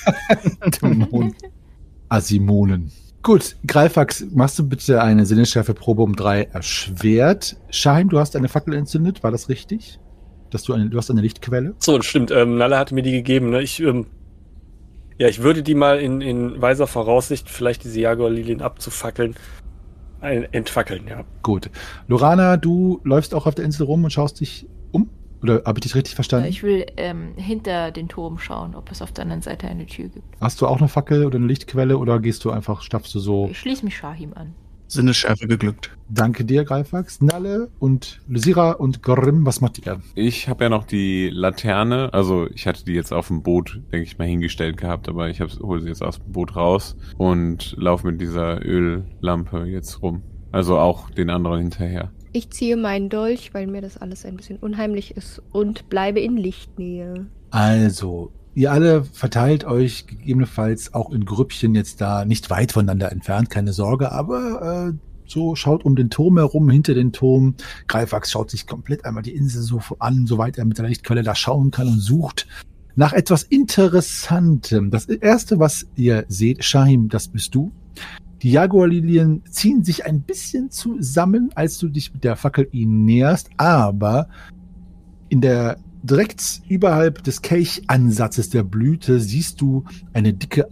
Dämonen. Asimonen. Gut, Greifax, machst du bitte eine Sinnesschärfe-Probe um drei erschwert. Shahim, du hast eine Fackel entzündet, war das richtig? Dass du eine, du hast eine Lichtquelle? So, stimmt. Ähm, Nalle hatte mir die gegeben. Ne? Ich, ähm, ja, ich würde die mal in, in weiser Voraussicht, vielleicht diese Jaguar-Lilien abzufackeln, ein, entfackeln, ja. Gut. Lorana, du läufst auch auf der Insel rum und schaust dich um? Oder habe ich dich richtig verstanden? Ich will ähm, hinter den Turm schauen, ob es auf der anderen Seite eine Tür gibt. Hast du auch eine Fackel oder eine Lichtquelle oder gehst du einfach, stapfst du so? Ich schließe mich Shahim an. Sinnesschärfe geglückt. Danke dir, Greifax. Nalle und Lysira und Grimm, was macht ihr? Ich habe ja noch die Laterne, also ich hatte die jetzt auf dem Boot, denke ich mal, hingestellt gehabt, aber ich hole sie jetzt aus dem Boot raus und laufe mit dieser Öllampe jetzt rum. Also auch den anderen hinterher. Ich ziehe meinen Dolch, weil mir das alles ein bisschen unheimlich ist und bleibe in Lichtnähe. Also, ihr alle verteilt euch gegebenenfalls auch in Grüppchen jetzt da nicht weit voneinander entfernt, keine Sorge, aber äh, so schaut um den Turm herum, hinter den Turm. Greifax schaut sich komplett einmal die Insel so an, soweit er mit der Lichtquelle da schauen kann und sucht nach etwas Interessantem. Das erste, was ihr seht, Shahim, das bist du. Die Jaguar-Lilien ziehen sich ein bisschen zusammen, als du dich mit der Fackel ihnen näherst, aber in der direkt überhalb des Kelchansatzes der Blüte siehst du eine dicke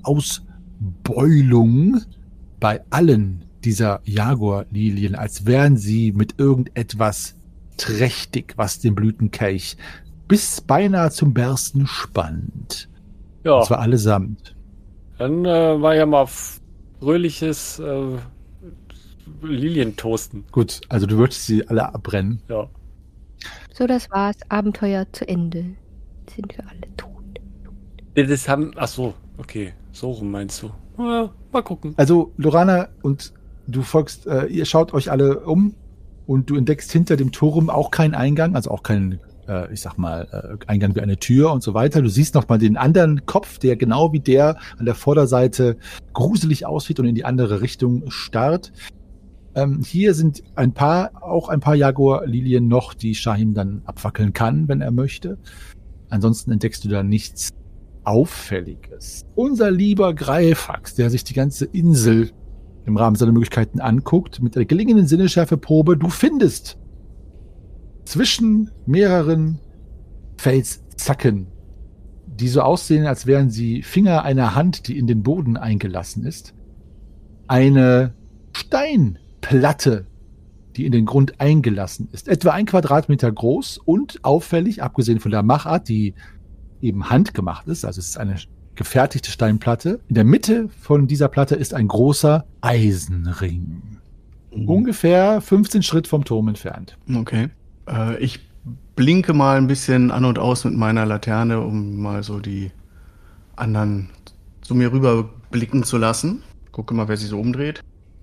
Ausbeulung bei allen dieser Jaguar-Lilien, als wären sie mit irgendetwas trächtig, was den Blütenkelch bis beinahe zum Bersten spannt. Ja, Und zwar allesamt. dann äh, war ja mal fröhliches äh, Lilientoasten. Gut, also du würdest sie alle abbrennen. Ja. So, das war's. Abenteuer zu Ende. Jetzt sind wir alle tot. Das haben. Ach so, okay. So rum meinst du. Ja, mal gucken. Also Lorana und du folgst, äh, ihr schaut euch alle um. und du entdeckst hinter dem Turm auch keinen Eingang, also auch keinen, äh, ich sag mal, äh, Eingang wie eine Tür und so weiter. Du siehst noch mal den anderen Kopf, der genau wie der an der Vorderseite gruselig aussieht und in die andere Richtung starrt. Ähm, hier sind ein paar, auch ein paar Jaguar-Lilien noch, die Shahim dann abfackeln kann, wenn er möchte. Ansonsten entdeckst du da nichts Auffälliges. Unser lieber Greifax, der sich die ganze Insel im Rahmen seiner Möglichkeiten anguckt, mit der gelingenden Sinneschärfeprobe, du findest zwischen mehreren Felszacken, die so aussehen, als wären sie Finger einer Hand, die in den Boden eingelassen ist, eine Steinplatte, die in den Grund eingelassen ist. Etwa ein Quadratmeter groß und auffällig, abgesehen von der Machart, die eben handgemacht ist, also es ist eine gefertigte Steinplatte. In der Mitte von dieser Platte ist ein großer Eisenring. Mhm. Ungefähr fünfzehn Schritt vom Turm entfernt. Okay. Äh, ich blinke mal ein bisschen an und aus mit meiner Laterne, um mal so die anderen zu mir rüber blicken zu lassen. Gucke mal, wer sich so umdreht.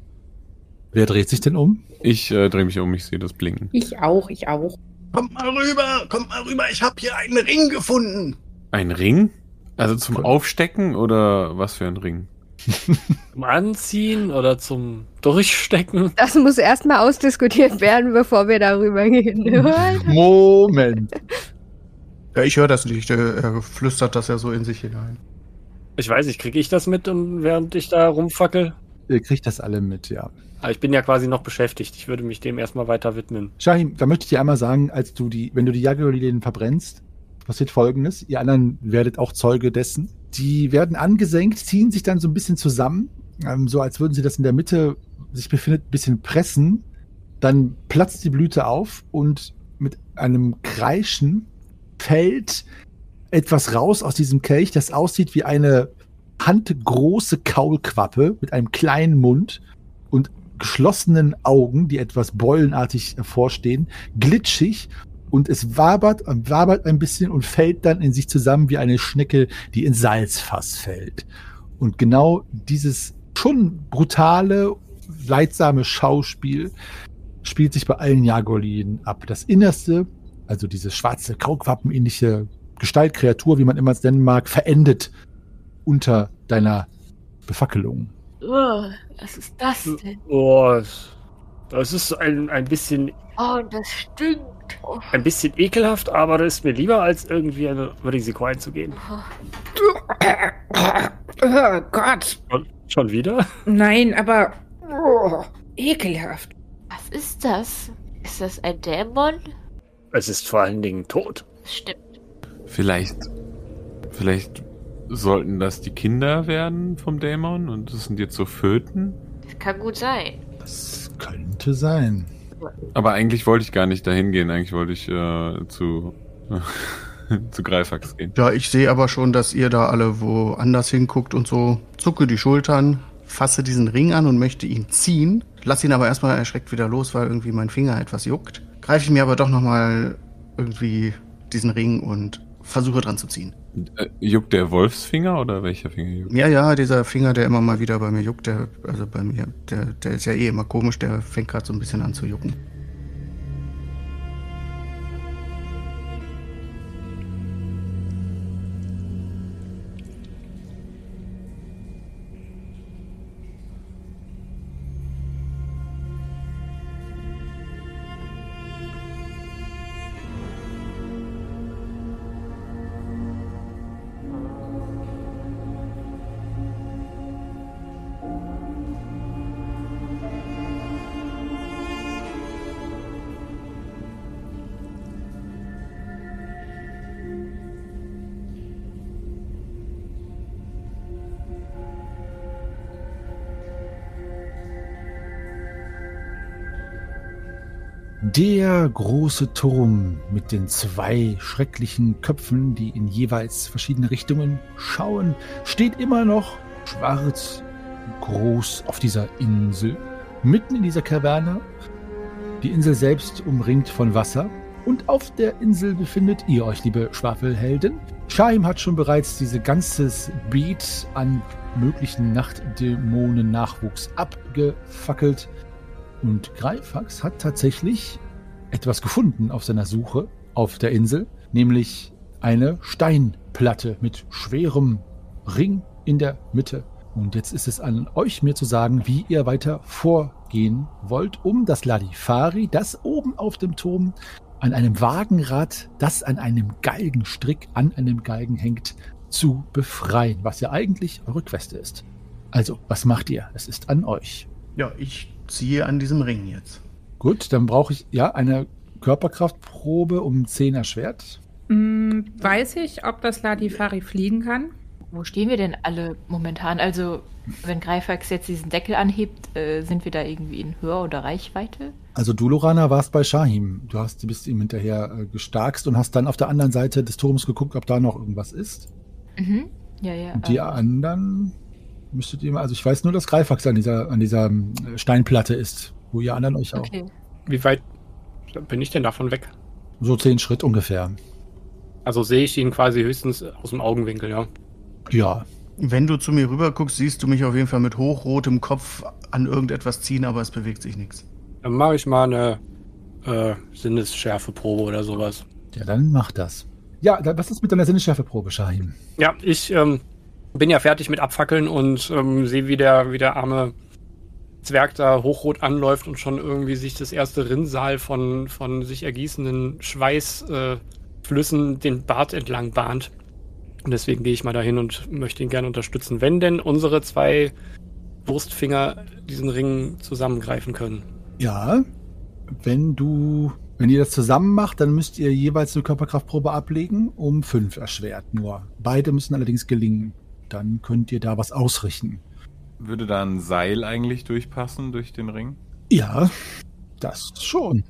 Wer dreht sich denn um? Ich äh, drehe mich um, ich sehe das Blinken. Ich auch, ich auch. Kommt mal rüber, kommt mal rüber, ich habe hier einen Ring gefunden. Ein Ring? Also zum Aufstecken oder was für ein Ring? Zum Anziehen oder zum Durchstecken? Das muss erstmal ausdiskutiert werden, bevor wir darüber gehen. Moment. Ja, ich höre das nicht. Er flüstert das ja so in sich hinein. Ich weiß nicht, kriege ich das mit, und während ich da rumfackel? Ihr kriegt das alle mit, ja. Aber ich bin ja quasi noch beschäftigt. Ich würde mich dem erstmal weiter widmen. Shahim, da möchte ich dir einmal sagen, als du die, wenn du die Jaguar-Lilien verbrennst, passiert Folgendes. Ihr anderen werdet auch Zeuge dessen. Die werden angesenkt, ziehen sich dann so ein bisschen zusammen, ähm, so als würden sie das in der Mitte sich befindet, ein bisschen pressen. Dann platzt die Blüte auf und mit einem Kreischen fällt etwas raus aus diesem Kelch, das aussieht wie eine handgroße Kaulquappe mit einem kleinen Mund und geschlossenen Augen, die etwas beulenartig hervorstehen, glitschig. Und es wabert, wabert ein bisschen und fällt dann in sich zusammen wie eine Schnecke, die ins Salzfass fällt. Und genau dieses schon brutale, leidsame Schauspiel spielt sich bei allen Jaguar-Lilien ab. Das Innerste, also diese schwarze, Kaulquappenähnliche Gestaltkreatur, wie man immer es nennen mag, verendet unter deiner Befackelung. Oh, was ist das denn? Oh, das ist ein, ein bisschen... Oh, das stinkt. Oh. Ein bisschen ekelhaft, aber das ist mir lieber, als irgendwie ein Risiko einzugehen. Oh Gott. Schon, schon wieder? Nein, aber oh, ekelhaft. Was ist das? Ist das ein Dämon? Es ist vor allen Dingen tot. Stimmt. Vielleicht, vielleicht sollten das die Kinder werden vom Dämon und das sind jetzt so Föten? Das kann gut sein. Das könnte sein. Aber eigentlich wollte ich gar nicht dahin gehen. Eigentlich wollte ich äh, zu, äh, zu Greifax gehen. Ja, ich sehe aber schon, dass ihr da alle woanders hinguckt und so. Zucke die Schultern, fasse diesen Ring an und möchte ihn ziehen. Lass ihn aber erstmal erschreckt wieder los, weil irgendwie mein Finger etwas juckt. Greife ich mir aber doch nochmal irgendwie diesen Ring und versuche dran zu ziehen. Äh, juckt der Wolfsfinger oder welcher Finger juckt? Ja, ja, dieser Finger, der immer mal wieder bei mir juckt, der, also bei mir, der, der ist ja eh immer komisch, der fängt gerade so ein bisschen an zu jucken. Der große Turm mit den zwei schrecklichen Köpfen, die in jeweils verschiedene Richtungen schauen, steht immer noch schwarz groß auf dieser Insel, mitten in dieser Kaverne. Die Insel selbst umringt von Wasser. Und auf der Insel befindet ihr euch, liebe Schwafelhelden. Shahim hat schon bereits diese ganzes Beet an möglichen Nachtdämonen-Nachwuchs abgefackelt. Und Greifax hat tatsächlich etwas gefunden auf seiner Suche auf der Insel, nämlich eine Steinplatte mit schwerem Ring in der Mitte. Und jetzt ist es an euch, mir zu sagen, wie ihr weiter vorgehen wollt, um das Ladifari, das oben auf dem Turm an einem Wagenrad, das an einem Galgenstrick an einem Galgen hängt, zu befreien, was ja eigentlich eure Queste ist. Also, was macht ihr? Es ist an euch. Ja, ich ziehe an diesem Ring jetzt. Gut, dann brauche ich ja eine Körperkraftprobe um zehn erschwert. Hm, weiß ich, ob das Ladifari fliegen kann? Wo stehen wir denn alle momentan? Also, wenn Greifax jetzt diesen Deckel anhebt, äh, sind wir da irgendwie in Höhe oder Reichweite? Also du, Lorana, warst bei Shahim. Du hast, du bist ihm hinterher äh, gestarkst und hast dann auf der anderen Seite des Turms geguckt, ob da noch irgendwas ist. Mhm. Ja, ja. Und die ähm. anderen müsstet ihr mal, also ich weiß nur, dass Greifax an dieser, an dieser Steinplatte ist, wo ihr anderen euch auch. Okay. Wie weit bin ich denn davon weg? So zehn Schritt ungefähr. Also sehe ich ihn quasi höchstens aus dem Augenwinkel, ja. Ja. Wenn du zu mir rüber guckst, siehst du mich auf jeden Fall mit hochrotem Kopf an irgendetwas ziehen, aber es bewegt sich nichts. Dann mache ich mal eine äh, Sinnesschärfeprobe oder sowas. Ja, dann mach das. Ja, da, was ist mit deiner Sinnesschärfeprobe, Shahim? Ja, ich ähm, bin ja fertig mit Abfackeln und ähm, sehe, wie der, wie der arme Zwerg da hochrot anläuft und schon irgendwie sich das erste Rinnsal von, von sich ergießenden Schweißflüssen äh, den Bart entlang bahnt. Und deswegen gehe ich mal dahin und möchte ihn gerne unterstützen, wenn denn unsere zwei Wurstfinger diesen Ring zusammengreifen können. Ja, wenn du, wenn ihr das zusammen macht, dann müsst ihr jeweils eine Körperkraftprobe ablegen, um fünf erschwert nur. Beide müssen allerdings gelingen. Dann könnt ihr da was ausrichten. Würde da ein Seil eigentlich durchpassen durch den Ring? Ja, das schon.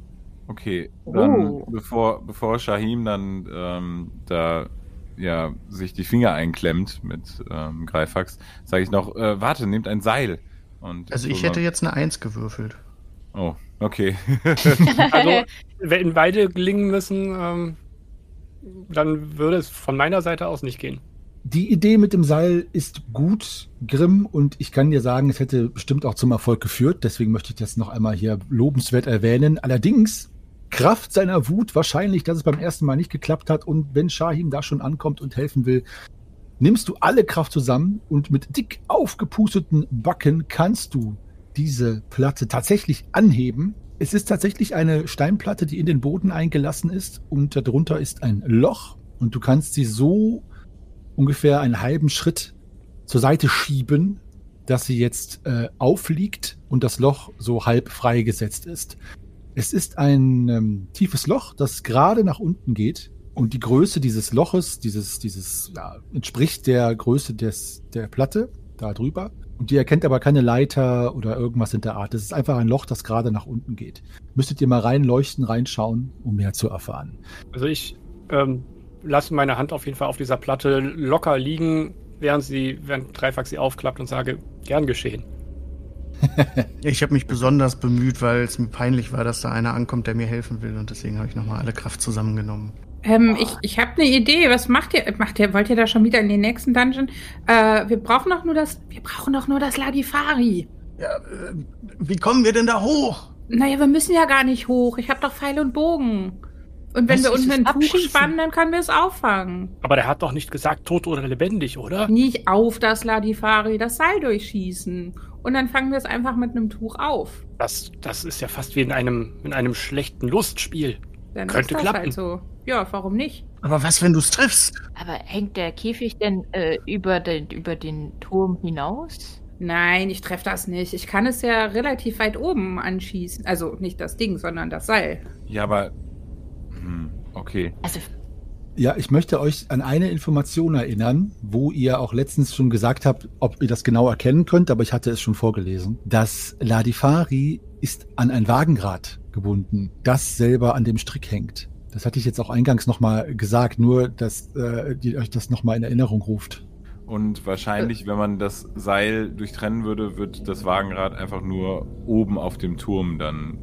Okay, dann Oh. bevor, bevor Shahim dann ähm, da ja sich die Finger einklemmt mit ähm, Greifax, sage ich noch, äh, warte, nehmt ein Seil. Und Also ich hätte jetzt eine Eins gewürfelt. Oh, okay. Also, wenn beide gelingen müssen, ähm, dann würde es von meiner Seite aus nicht gehen. Die Idee mit dem Seil ist gut, Grimm, und ich kann dir sagen, es hätte bestimmt auch zum Erfolg geführt. Deswegen möchte ich das noch einmal hier lobenswert erwähnen. Allerdings, Kraft seiner Wut wahrscheinlich, dass es beim ersten Mal nicht geklappt hat. Und wenn Shahim da schon ankommt und helfen will, nimmst du alle Kraft zusammen und mit dick aufgepusteten Backen kannst du diese Platte tatsächlich anheben. Es ist tatsächlich eine Steinplatte, die in den Boden eingelassen ist, und darunter ist ein Loch, und du kannst sie so ungefähr einen halben Schritt zur Seite schieben, dass sie jetzt äh, aufliegt und das Loch so halb freigesetzt ist. Es ist ein ähm, tiefes Loch, das gerade nach unten geht, und die Größe dieses Loches, dieses, dieses ja, entspricht der Größe des, der Platte da drüber. Und die erkennt aber keine Leiter oder irgendwas in der Art. Es ist einfach ein Loch, das gerade nach unten geht. Müsstet ihr mal reinleuchten, reinschauen, um mehr zu erfahren. Also ich ähm, lasse meine Hand auf jeden Fall auf dieser Platte locker liegen, während sie, während Greifax sie aufklappt, und sage, gern geschehen. Ich habe mich besonders bemüht, weil es mir peinlich war, dass da einer ankommt, der mir helfen will, und deswegen habe ich nochmal alle Kraft zusammengenommen. Ähm, ich ich habe eine Idee. Was macht ihr? Macht ihr? Wollt ihr da schon wieder in den nächsten Dungeon? Äh, wir brauchen doch nur das. Wir brauchen doch nur das Ladifari. Ja, äh, wie kommen wir denn da hoch? Naja, wir müssen ja gar nicht hoch. Ich habe doch Pfeil und Bogen. Und wenn Was wir ist unten das ein Tuch Abschießen? spannen, dann können wir es auffangen. Aber der hat doch nicht gesagt, tot oder lebendig, oder? Nicht auf das Ladifari, das Seil durchschießen. Und dann fangen wir es einfach mit einem Tuch auf. Das, das ist ja fast wie in einem, in einem schlechten Lustspiel. Dann Könnte ist das klappen. halt so. Ja, warum nicht? Aber was, wenn du es triffst? Aber hängt der Käfig denn äh, über, den, über den Turm hinaus? Nein, ich treffe das nicht. Ich kann es ja relativ weit oben anschießen. Also nicht das Ding, sondern das Seil. Ja, aber hm, okay. Also, Ja, ich möchte euch an eine Information erinnern, wo ihr auch letztens schon gesagt habt, ob ihr das genau erkennen könnt, aber ich hatte es schon vorgelesen. Das Ladifari ist an ein Wagenrad gebunden, das selber an dem Strick hängt. Das hatte ich jetzt auch eingangs nochmal gesagt, nur dass äh, ihr euch das nochmal in Erinnerung ruft. Und wahrscheinlich, wenn man das Seil durchtrennen würde, wird das Wagenrad einfach nur oben auf dem Turm dann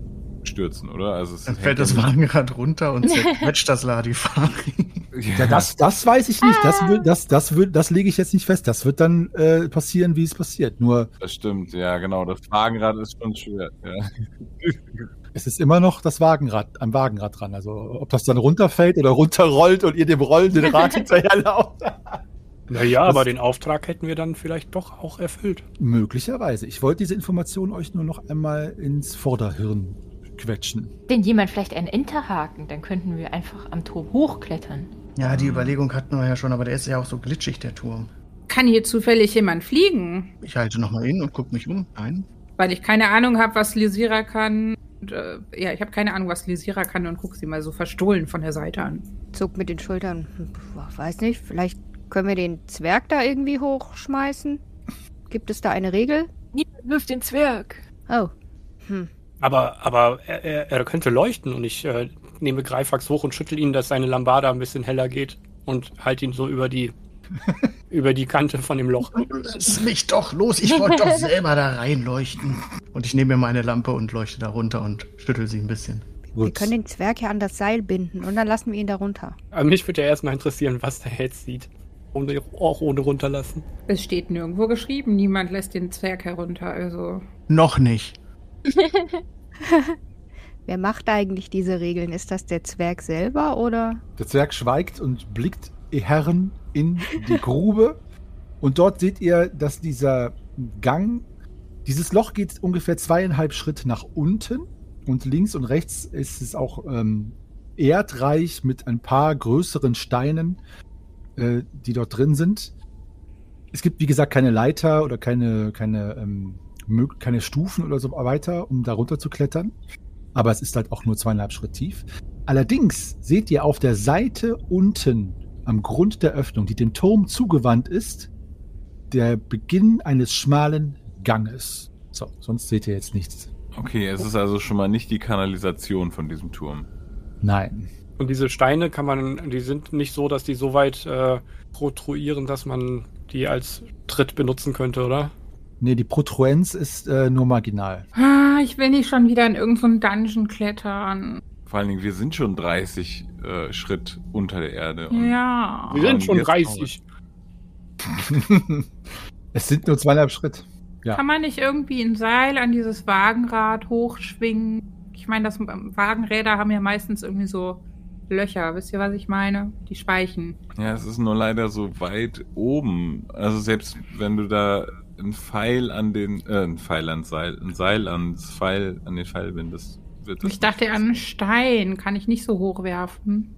stürzen, oder? Also es Dann fällt das Wagenrad runter und zerquetscht das Larifari. Ja, das, das weiß ich nicht. Das, will, das, das, will, das lege ich jetzt nicht fest. Das wird dann äh, passieren, wie es passiert. Nur Das stimmt, ja, genau. Das Wagenrad ist schon schwer. Ja. es ist immer noch das Wagenrad, am Wagenrad dran. Also ob das dann runterfällt oder runterrollt und ihr dem rollenden Rad hinterherlauft. Naja, aber den Auftrag hätten wir dann vielleicht doch auch erfüllt. Möglicherweise. Ich wollte diese Information euch nur noch einmal ins Vorderhirn quetschen. Denn jemand vielleicht einen Enterhaken, dann könnten wir einfach am Turm hochklettern. Ja, die Überlegung hatten wir ja schon, aber der ist ja auch so glitschig, der Turm. Kann hier zufällig jemand fliegen? Ich halte nochmal hin und guck mich um. Nein. Weil ich keine Ahnung habe, was Lysira kann. Und, äh, ja, ich habe keine Ahnung, was Lysira kann und guck sie mal so verstohlen von der Seite an. Zuck mit den Schultern. Puh, weiß nicht, vielleicht können wir den Zwerg da irgendwie hochschmeißen? Gibt es da eine Regel? Niemand wirft den Zwerg. Oh. Hm. Aber, aber er, er, er könnte leuchten und ich äh, nehme Greifax hoch und schüttel ihn, dass seine Lambada ein bisschen heller geht und halte ihn so über die über die Kante von dem Loch. Lass mich doch los, ich wollte doch selber da reinleuchten. Und ich nehme mir meine Lampe und leuchte da runter und schüttel sie ein bisschen. Wir können den Zwerg ja an das Seil binden und dann lassen wir ihn da runter. Aber mich würde ja erstmal interessieren, was der jetzt sieht. Ohne, auch ohne runterlassen. Es steht nirgendwo geschrieben, niemand lässt den Zwerg herunter, also... Noch nicht. Wer macht eigentlich diese Regeln? Ist das der Zwerg selber oder? Der Zwerg schweigt und blickt, ihr Herren, in die Grube. Und dort seht ihr, dass dieser Gang, dieses Loch geht ungefähr zweieinhalb Schritt nach unten. Und links und rechts ist es auch ähm, erdreich mit ein paar größeren Steinen, äh, die dort drin sind. Es gibt, wie gesagt, keine Leiter oder keine, keine, ähm, keine Stufen oder so weiter, um da runter zu klettern. Aber es ist halt auch nur zweieinhalb Schritt tief. Allerdings seht ihr auf der Seite unten am Grund der Öffnung, die dem Turm zugewandt ist, der Beginn eines schmalen Ganges. So, sonst seht ihr jetzt nichts. Okay, es ist also schon mal nicht die Kanalisation von diesem Turm. Nein. Und diese Steine kann man, die sind nicht so, dass die so weit äh, protruieren, dass man die als Tritt benutzen könnte, oder? Nee, die Protruenz ist äh, nur marginal. Ah, ich will nicht schon wieder in irgendeinen so Dungeon klettern. Vor allen Dingen, wir sind schon dreißig äh, Schritt unter der Erde. Ja. Wir sind schon dreißig. Es sind nur zweieinhalb Schritt. Ja. Kann man nicht irgendwie ein Seil an dieses Wagenrad hochschwingen? Ich meine, das Wagenräder haben ja meistens irgendwie so Löcher. Wisst ihr, was ich meine? Die Speichen. Ja, es ist nur leider so weit oben. Also selbst wenn du da ein Pfeil an den, äh, ein Pfeil ans Seil, ein Seil ans Pfeil, an den Pfeil bindest, wird das. Ich dachte an einen Stein. Kann ich nicht so hoch werfen?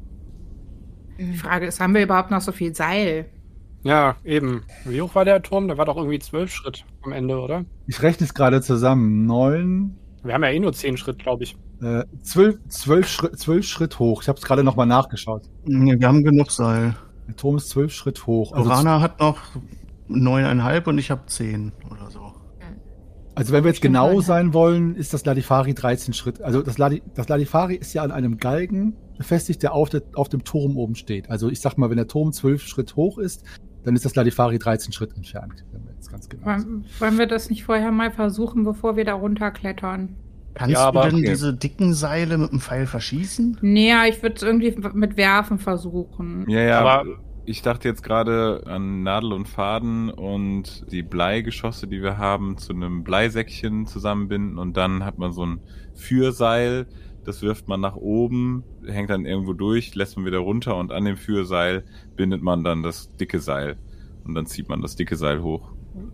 Die Frage ist, haben wir überhaupt noch so viel Seil? Ja, eben. Wie hoch war der Turm? Der war doch irgendwie zwölf Schritt am Ende, oder? Ich rechne es gerade zusammen. Neun. Wir haben ja eh nur zehn Schritt, glaube ich. Äh, zwölf, zwölf, Schritt, zwölf Schritt hoch. Ich habe es gerade nochmal nachgeschaut. Nee, wir haben genug Seil. Der Turm ist zwölf Schritt hoch. Also Lorana hat noch neuneinhalb und ich habe zehn oder so. Also wenn wir jetzt genau sein wollen, ist das Larifari dreizehn Schritt. Also das, Ladi, das Larifari ist ja an einem Galgen befestigt, der auf, der auf dem Turm oben steht. Also ich sag mal, wenn der Turm zwölf Schritt hoch ist, dann ist das Larifari dreizehn Schritt entfernt. Wenn wir jetzt ganz genau wollen, wollen wir das nicht vorher mal versuchen, bevor wir da runterklettern? Kannst ja, du denn okay. diese dicken Seile mit dem Pfeil verschießen? Naja, ich würde es irgendwie mit Werfen versuchen. Ja, ja, aber ich dachte jetzt gerade an Nadel und Faden und die Bleigeschosse, die wir haben, zu einem Bleisäckchen zusammenbinden und dann hat man so ein Führseil, das wirft man nach oben, hängt dann irgendwo durch, lässt man wieder runter und an dem Führseil bindet man dann das dicke Seil und dann zieht man das dicke Seil hoch.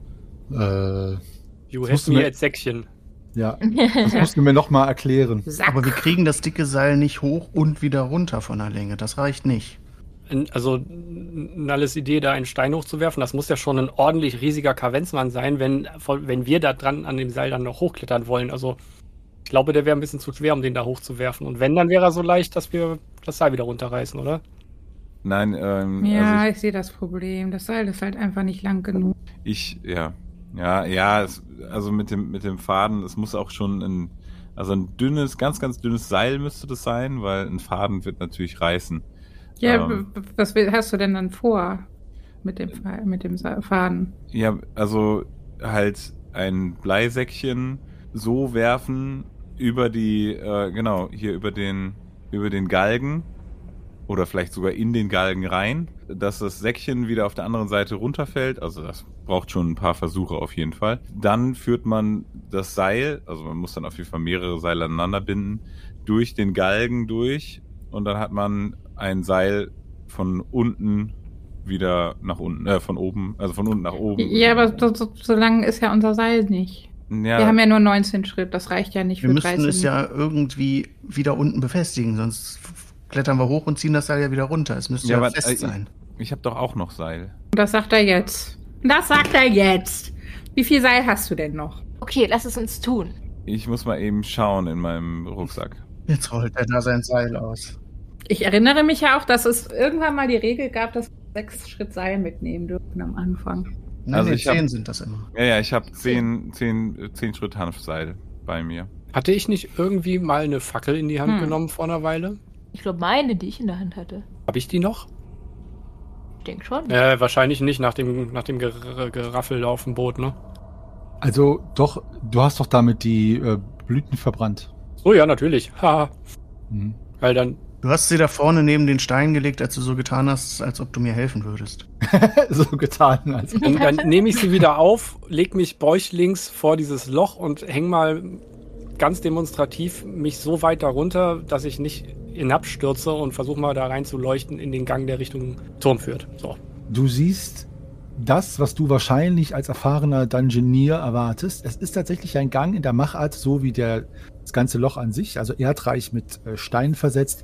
Äh, You Das hast musst du mir mir- jetzt Säckchen. ja, das musst du mir nochmal erklären. Sack. Aber wir kriegen das dicke Seil nicht hoch und wieder runter von der Länge. Das reicht nicht. Also Nalles Idee, da einen Stein hochzuwerfen, das muss ja schon ein ordentlich riesiger Kavenzmann sein, wenn, wenn wir da dran an dem Seil dann noch hochklettern wollen. Also ich glaube, der wäre ein bisschen zu schwer, um den da hochzuwerfen. Und wenn, dann wäre er so leicht, dass wir das Seil wieder runterreißen, oder? Nein, ähm, Ja, also ich sehe das Problem. Das Seil ist halt einfach nicht lang genug. ich, ich ja, ja, ja, es, also mit dem, mit dem Faden, es muss auch schon ein, also ein dünnes, ganz, ganz dünnes Seil müsste das sein, weil ein Faden wird natürlich reißen. Ja, Ähm. w- was will- hast du denn dann vor mit dem, Fa- mit dem Sa- Faden? Ja, also halt ein Bleisäckchen so werfen, über die, äh, genau, hier über den, über den Galgen oder vielleicht sogar in den Galgen rein, dass das Säckchen wieder auf der anderen Seite runterfällt. Also das braucht schon ein paar Versuche auf jeden Fall. Dann führt man das Seil, also man muss dann auf jeden Fall mehrere Seile aneinander binden, durch den Galgen durch und dann hat man ein Seil von unten wieder nach unten, äh, von oben, also von unten nach oben. Ja, aber so, so, so lang ist ja unser Seil nicht. Ja. Wir haben ja nur neunzehn Schritt, das reicht ja nicht für dreißig. Wir müssten es ja irgendwie wieder unten befestigen, sonst klettern wir hoch und ziehen das Seil ja wieder runter. Es müsste ja, ja fest äh, sein. Ich, ich habe doch auch noch Seil. Das sagt er jetzt. Das sagt er jetzt. Wie viel Seil hast du denn noch? Okay, lass es uns tun. Ich muss mal eben schauen in meinem Rucksack. Jetzt rollt er da sein Seil aus. Ich erinnere mich ja auch, dass es irgendwann mal die Regel gab, dass wir sechs Schritt Seil mitnehmen dürfen am Anfang. Nein, also ich zehn hab, sind das immer. Ja, ja, ich habe zehn, zehn, zehn Schritt Hanfseil bei mir. Hatte ich nicht irgendwie mal eine Fackel in die Hand hm. genommen vor einer Weile? Ich glaube, meine, die ich in der Hand hatte. Habe ich die noch? Ich denke schon. Äh, wahrscheinlich nicht nach dem, nach dem Ger- Geraffel auf dem Boot, ne? Also doch, du hast doch damit die äh, Blüten verbrannt. Oh ja, natürlich. Haha. Hm. Weil dann... Du hast sie da vorne neben den Stein gelegt, als du so getan hast, als ob du mir helfen würdest. So getan, als ob. Und dann nehme ich sie wieder auf, leg mich bäuchlings vor dieses Loch und häng mal ganz demonstrativ mich so weit darunter, dass ich nicht hinabstürze und versuche mal da rein zu leuchten in den Gang, der Richtung Turm führt. So. Du siehst das, was du wahrscheinlich als erfahrener Dungeoneer erwartest. Es ist tatsächlich ein Gang in der Machart, so wie der, das ganze Loch an sich, also erdreich mit äh, Stein versetzt,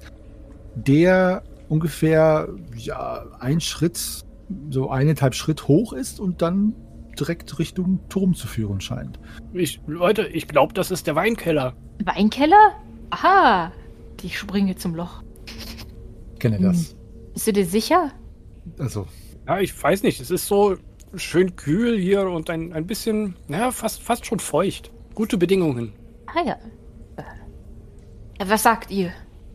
der ungefähr ja, ein Schritt, so eineinhalb Schritt hoch ist und dann direkt Richtung Turm zu führen scheint. Ich, Leute, ich glaube, das ist der Weinkeller. Weinkeller? Aha, ich springe zum Loch. Ich kenne hm. das. Bist du dir sicher? Also. Ja, ich weiß nicht, es ist so schön kühl hier und ein, ein bisschen, naja, fast, fast schon feucht. Gute Bedingungen. Ah ja. Äh, was sagt ihr?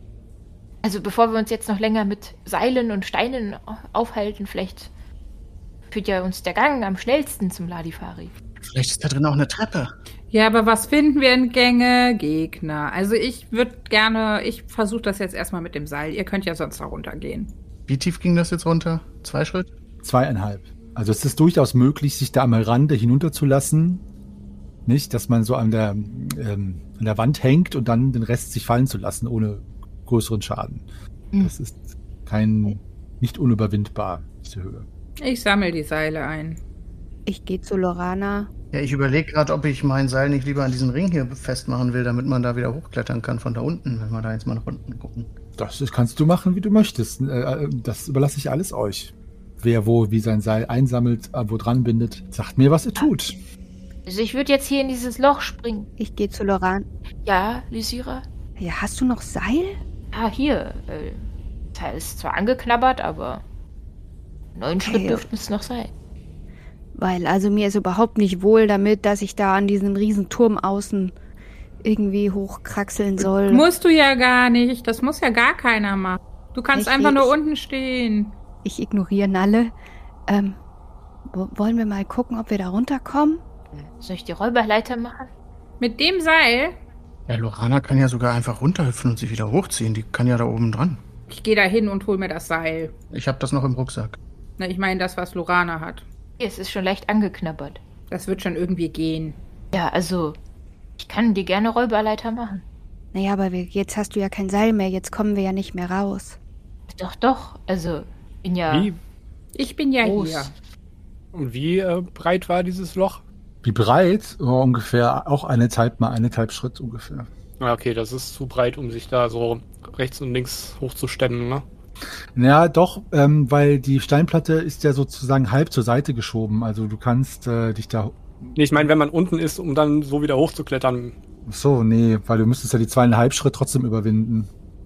Also bevor wir uns jetzt noch länger mit Seilen und Steinen aufhalten, vielleicht führt ja uns der Gang am schnellsten zum Ladifari. Vielleicht ist da drin auch eine Treppe. Ja, aber was finden wir in Gänge? Gegner. Also ich würde gerne, ich versuche das jetzt erstmal mit dem Seil. Ihr könnt ja sonst da runtergehen. Wie tief ging das jetzt runter? Zwei Schritt? Zweieinhalb. Also es ist durchaus möglich, sich da am Rande hinunterzulassen. Nicht, dass man so an der, ähm, an der Wand hängt und dann den Rest sich fallen zu lassen, ohne größeren Schaden. Mhm. Das ist kein, nicht unüberwindbar, diese Höhe. Ich sammle die Seile ein. Ich gehe zu Lorana. Ja, ich überlege gerade, ob ich mein Seil nicht lieber an diesen Ring hier festmachen will, damit man da wieder hochklettern kann von da unten, wenn wir da jetzt mal nach unten gucken. Das kannst du machen, wie du möchtest. Das überlasse ich alles euch. Wer wo wie sein Seil einsammelt, wo dran bindet, sagt mir, was ihr tut. Also ich würde jetzt hier in dieses Loch springen. Ich gehe zu Lorana. Ja, Lysira? Ja, hast du noch Seil? Ah, hier. Äh, Teil ist zwar angeknabbert, aber neun okay. Schritt dürften es noch sein. Weil, also mir ist überhaupt nicht wohl damit, dass ich da an diesem riesen Turm außen irgendwie hochkraxeln soll. Musst du ja gar nicht. Das muss ja gar keiner machen. Du kannst ich, einfach nur ich, unten stehen. Ich ignoriere Nalle. Ähm, wollen wir mal gucken, ob wir da runterkommen? Soll ich die Räuberleiter machen? Mit dem Seil? Ja, Lorana kann ja sogar einfach runterhüpfen und sich wieder hochziehen. Die kann ja da oben dran. Ich gehe da hin und hol mir das Seil. Ich habe das noch im Rucksack. Na, ich meine das, was Lorana hat. Es ist schon leicht angeknabbert. Das wird schon irgendwie gehen. Ja, also, ich kann dir gerne Räuberleiter machen. Naja, aber wir, jetzt hast du ja kein Seil mehr. Jetzt kommen wir ja nicht mehr raus. Doch, doch. Also, bin ja Wie? Ich bin ja groß. Hier. Und wie äh, breit war dieses Loch? Wie breit? Oh, ungefähr auch eineinhalb mal eineinhalb Schritt ungefähr. Ja, okay, das ist zu breit, um sich da so rechts und links hochzustemmen, ne? Ja, doch, ähm, weil die Steinplatte ist ja sozusagen halb zur Seite geschoben. Also du kannst äh, dich da... Nee, ich meine, wenn man unten ist, um dann so wieder hochzuklettern. Ach so, nee, weil du müsstest ja die zweieinhalb Schritt trotzdem überwinden.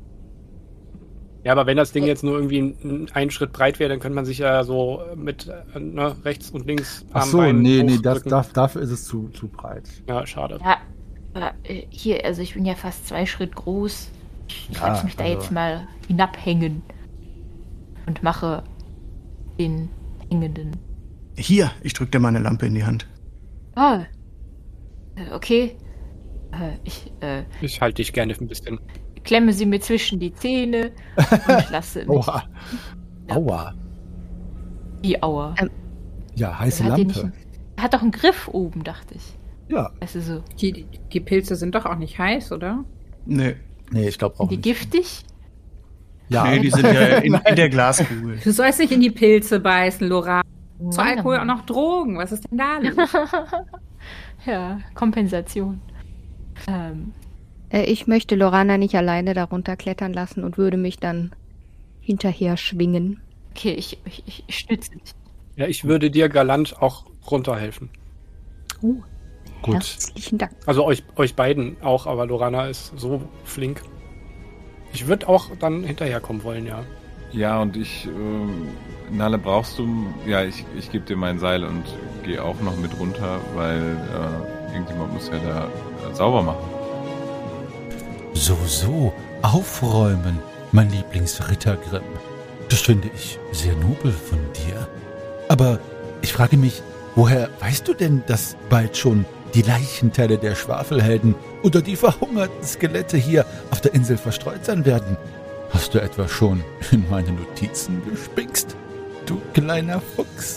Ja, aber wenn das Ding jetzt nur irgendwie einen Schritt breit wäre, dann könnte man sich ja so mit ne, rechts und links Ach so, nee, nee, das, darf, dafür ist es zu, zu breit. Ja, schade. Ja, aber äh, hier, also ich bin ja fast zwei Schritt groß. Ich ja, lasse mich da also. jetzt mal hinabhängen und mache den Hängenden. Hier, ich drück dir meine Lampe in die Hand. Ah, okay. Äh, ich, äh, Ich halte dich gerne ein bisschen. klemme sie mir zwischen die Zähne und lasse mich. Oha. Aua. Die Aua. Ähm, Ja, heiße Hat die Lampe. nicht- Hat doch einen Griff oben, dachte ich. Ja. Also so. Die, die Pilze sind doch auch nicht heiß, oder? Nee. Nee, ich glaube auch Sind die nicht. giftig? Ja. Nee, die sind ja in, in der Glaskugel. Du sollst nicht in die Pilze beißen, Lora. Zu Mann, Alkohol auch Mann. noch Drogen. Was ist denn da los? Ja, Kompensation. Ähm, Äh, ich möchte Lorana nicht alleine darunter klettern lassen und würde mich dann hinterher schwingen. okay, ich, ich, ich stütze dich. Ja, ich würde dir galant auch runterhelfen. Oh, Gut. herzlichen Dank. Also euch, euch beiden auch, aber Lorana ist so flink. Ich würde auch dann hinterherkommen wollen, ja. Ja, und ich, ähm, Nalle, brauchst du, ja, ich, ich gebe dir mein Seil und gehe auch noch mit runter, weil äh, irgendjemand muss ja da äh, sauber machen. So, so, aufräumen, mein Lieblingsritter Grimm. Das finde ich sehr nobel von dir. Aber ich frage mich, woher weißt du denn, dass bald schon die Leichenteile der Schwafelhelden oder die verhungerten Skelette hier auf der Insel verstreut sein werden? Hast du etwa schon in meine Notizen gespickst, du kleiner Fuchs?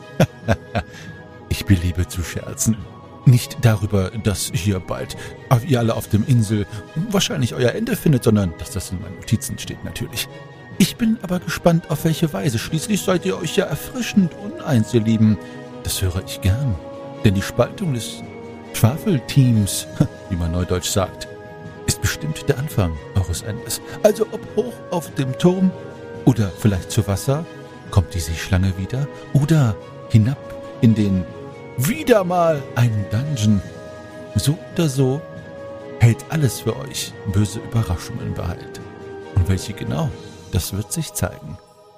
Ich beliebe zu scherzen. Nicht darüber, dass hier bald ihr alle auf dem Insel wahrscheinlich euer Ende findet, sondern dass das in meinen Notizen steht natürlich. Ich bin aber gespannt, auf welche Weise. Schließlich seid ihr euch ja erfrischend uneins, ihr Lieben. Das höre ich gern. Denn die Spaltung des Schwafelteams, wie man neudeutsch sagt, ist bestimmt der Anfang eures Endes. Also ob hoch auf dem Turm oder vielleicht zu Wasser, kommt die Seeschlange wieder oder hinab in den wieder mal einen Dungeon. So oder so hält alles für euch böse Überraschungen bereit. Und welche genau, das wird sich zeigen.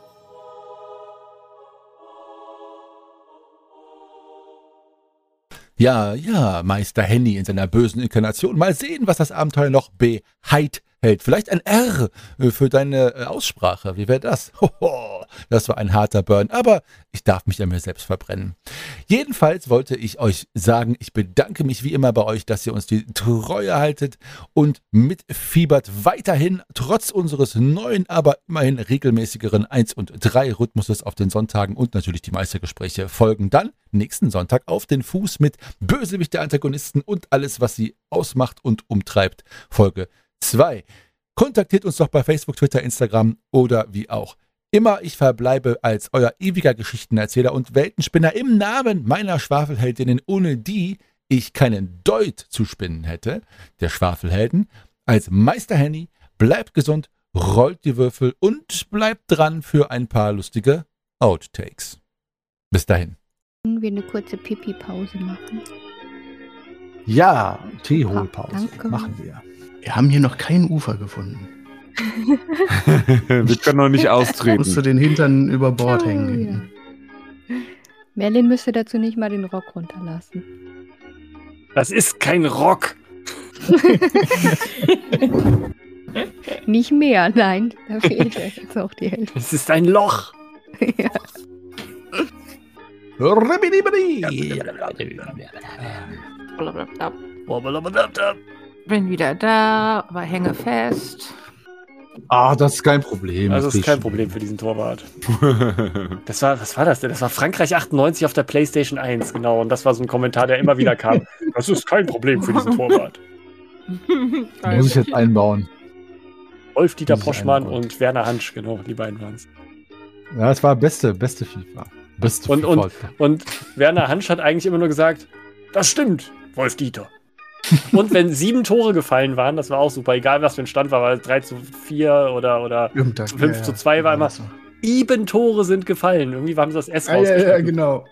Ja, ja, Meister Henny in seiner bösen Inkarnation. Mal sehen, was das Abenteuer noch beheit hält. Vielleicht ein R für deine Aussprache. Wie wäre das? Hoho, das war ein harter Burn, aber ich darf mich an mir selbst verbrennen. Jedenfalls wollte ich euch sagen, ich bedanke mich wie immer bei euch, dass ihr uns die Treue haltet und mitfiebert weiterhin, trotz unseres neuen, aber immerhin regelmäßigeren eins und drei Rhythmuses auf den Sonntagen und natürlich die Meistergespräche folgen dann nächsten Sonntag auf den Fuß mit Bösewicht der Antagonisten und alles, was sie ausmacht und umtreibt. Folge zwei. Kontaktiert uns doch bei Facebook, Twitter, Instagram oder wie auch immer. Ich verbleibe als euer ewiger Geschichtenerzähler und Weltenspinner im Namen meiner Schwafelheldinnen, ohne die ich keinen Deut zu spinnen hätte, der Schwafelhelden, als Meister Henny. Bleibt gesund, rollt die Würfel und bleibt dran für ein paar lustige Outtakes. Bis dahin. Können wir eine kurze Pipi-Pause machen? Ja, Teeholpause. Danke. Machen wir. Wir haben hier noch kein Ufer gefunden. Wir können noch nicht Musst du austreten. den Hintern über Bord Oh, hängen. ja. Merlin müsste dazu nicht mal den Rock runterlassen. Das ist kein Rock. Nicht mehr, nein. Da fehlt ja jetzt auch die Hälfte. Es ist ein Loch. Ja. Bin wieder da, aber hänge fest. Ah, das ist kein Problem. Also Das ist kein krieg ich Problem für diesen Torwart. Das war, was war das denn? Das war Frankreich achtundneunzig auf der PlayStation eins, genau. Und das war so ein Kommentar, der immer wieder kam. Das ist kein Problem für diesen Torwart. hin. Muss ich jetzt einbauen. Wolf-Dieter Muss ich Poschmann einbauen. und Werner Hansch, genau, die beiden waren es. Ja, das war beste, beste FIFA. Beste Und, und, FIFA. und Werner Hansch hat eigentlich immer nur gesagt, das stimmt, Wolf-Dieter. Und wenn sieben Tore gefallen waren, das war auch super, egal was für ein Stand war, weil drei zu vier oder, oder Irgendwann, fünf zu zwei war immer, so. sieben Tore sind gefallen. Irgendwie haben sie das S Ah, ja, ja, rausgeschnitten. genau.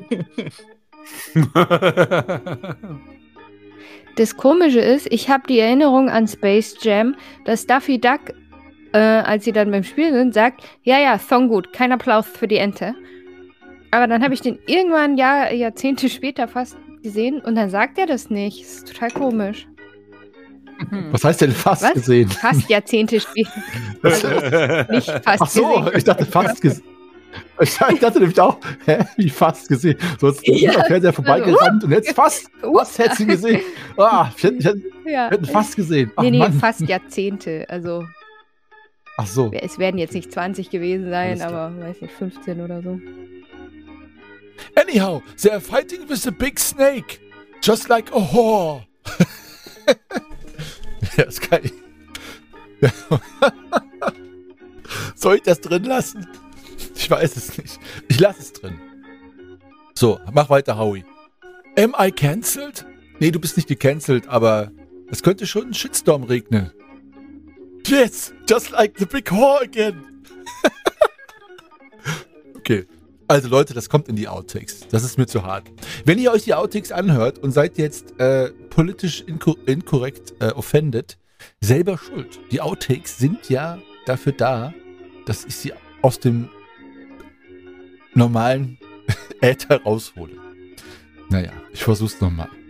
Das Komische ist, ich habe die Erinnerung an Space Jam, dass Daffy Duck, äh, als sie dann beim Spielen sind, sagt, ja, ja, Song gut, kein Applaus für die Ente. Aber dann habe ich den irgendwann Jahr, Jahrzehnte später fast gesehen und dann sagt er das nicht. Das ist total komisch. Was heißt denn fast Was? gesehen? Fast Jahrzehnte später. Also nicht fast Ach so, gesehen. ich dachte fast gesehen. Ich dachte nämlich auch, hä, wie fast gesehen. Sonst ist Ja. der Fernseher vorbeigerannt und jetzt fast, fast hätte sie gesehen. Ah, ich hätte, ich hätte, Ja. wir hätten fast gesehen. Ach, Nee, nee, Mann. fast Jahrzehnte. Also, Ach so. es werden jetzt nicht zwanzig gewesen sein, Alles klar. aber, weiß nicht, fünfzehn oder so. Anyhow, they are fighting with a big snake. Just like a whore. Ja, ist geil. Soll ich das drin lassen? Ich weiß es nicht. Ich lasse es drin. So, mach weiter, Howie. Am I cancelled? Nee, du bist nicht gecancelt, aber es könnte schon ein Shitstorm regnen. Yes, just like the big whore again. Okay. Also Leute, das kommt in die Outtakes. Das ist mir zu hart. Wenn ihr euch die Outtakes anhört und seid jetzt äh, politisch inko- inkorrekt äh, offended, selber schuld. Die Outtakes sind ja dafür da, dass ich sie aus dem normalen Äther raushole. Naja, ich versuch's nochmal.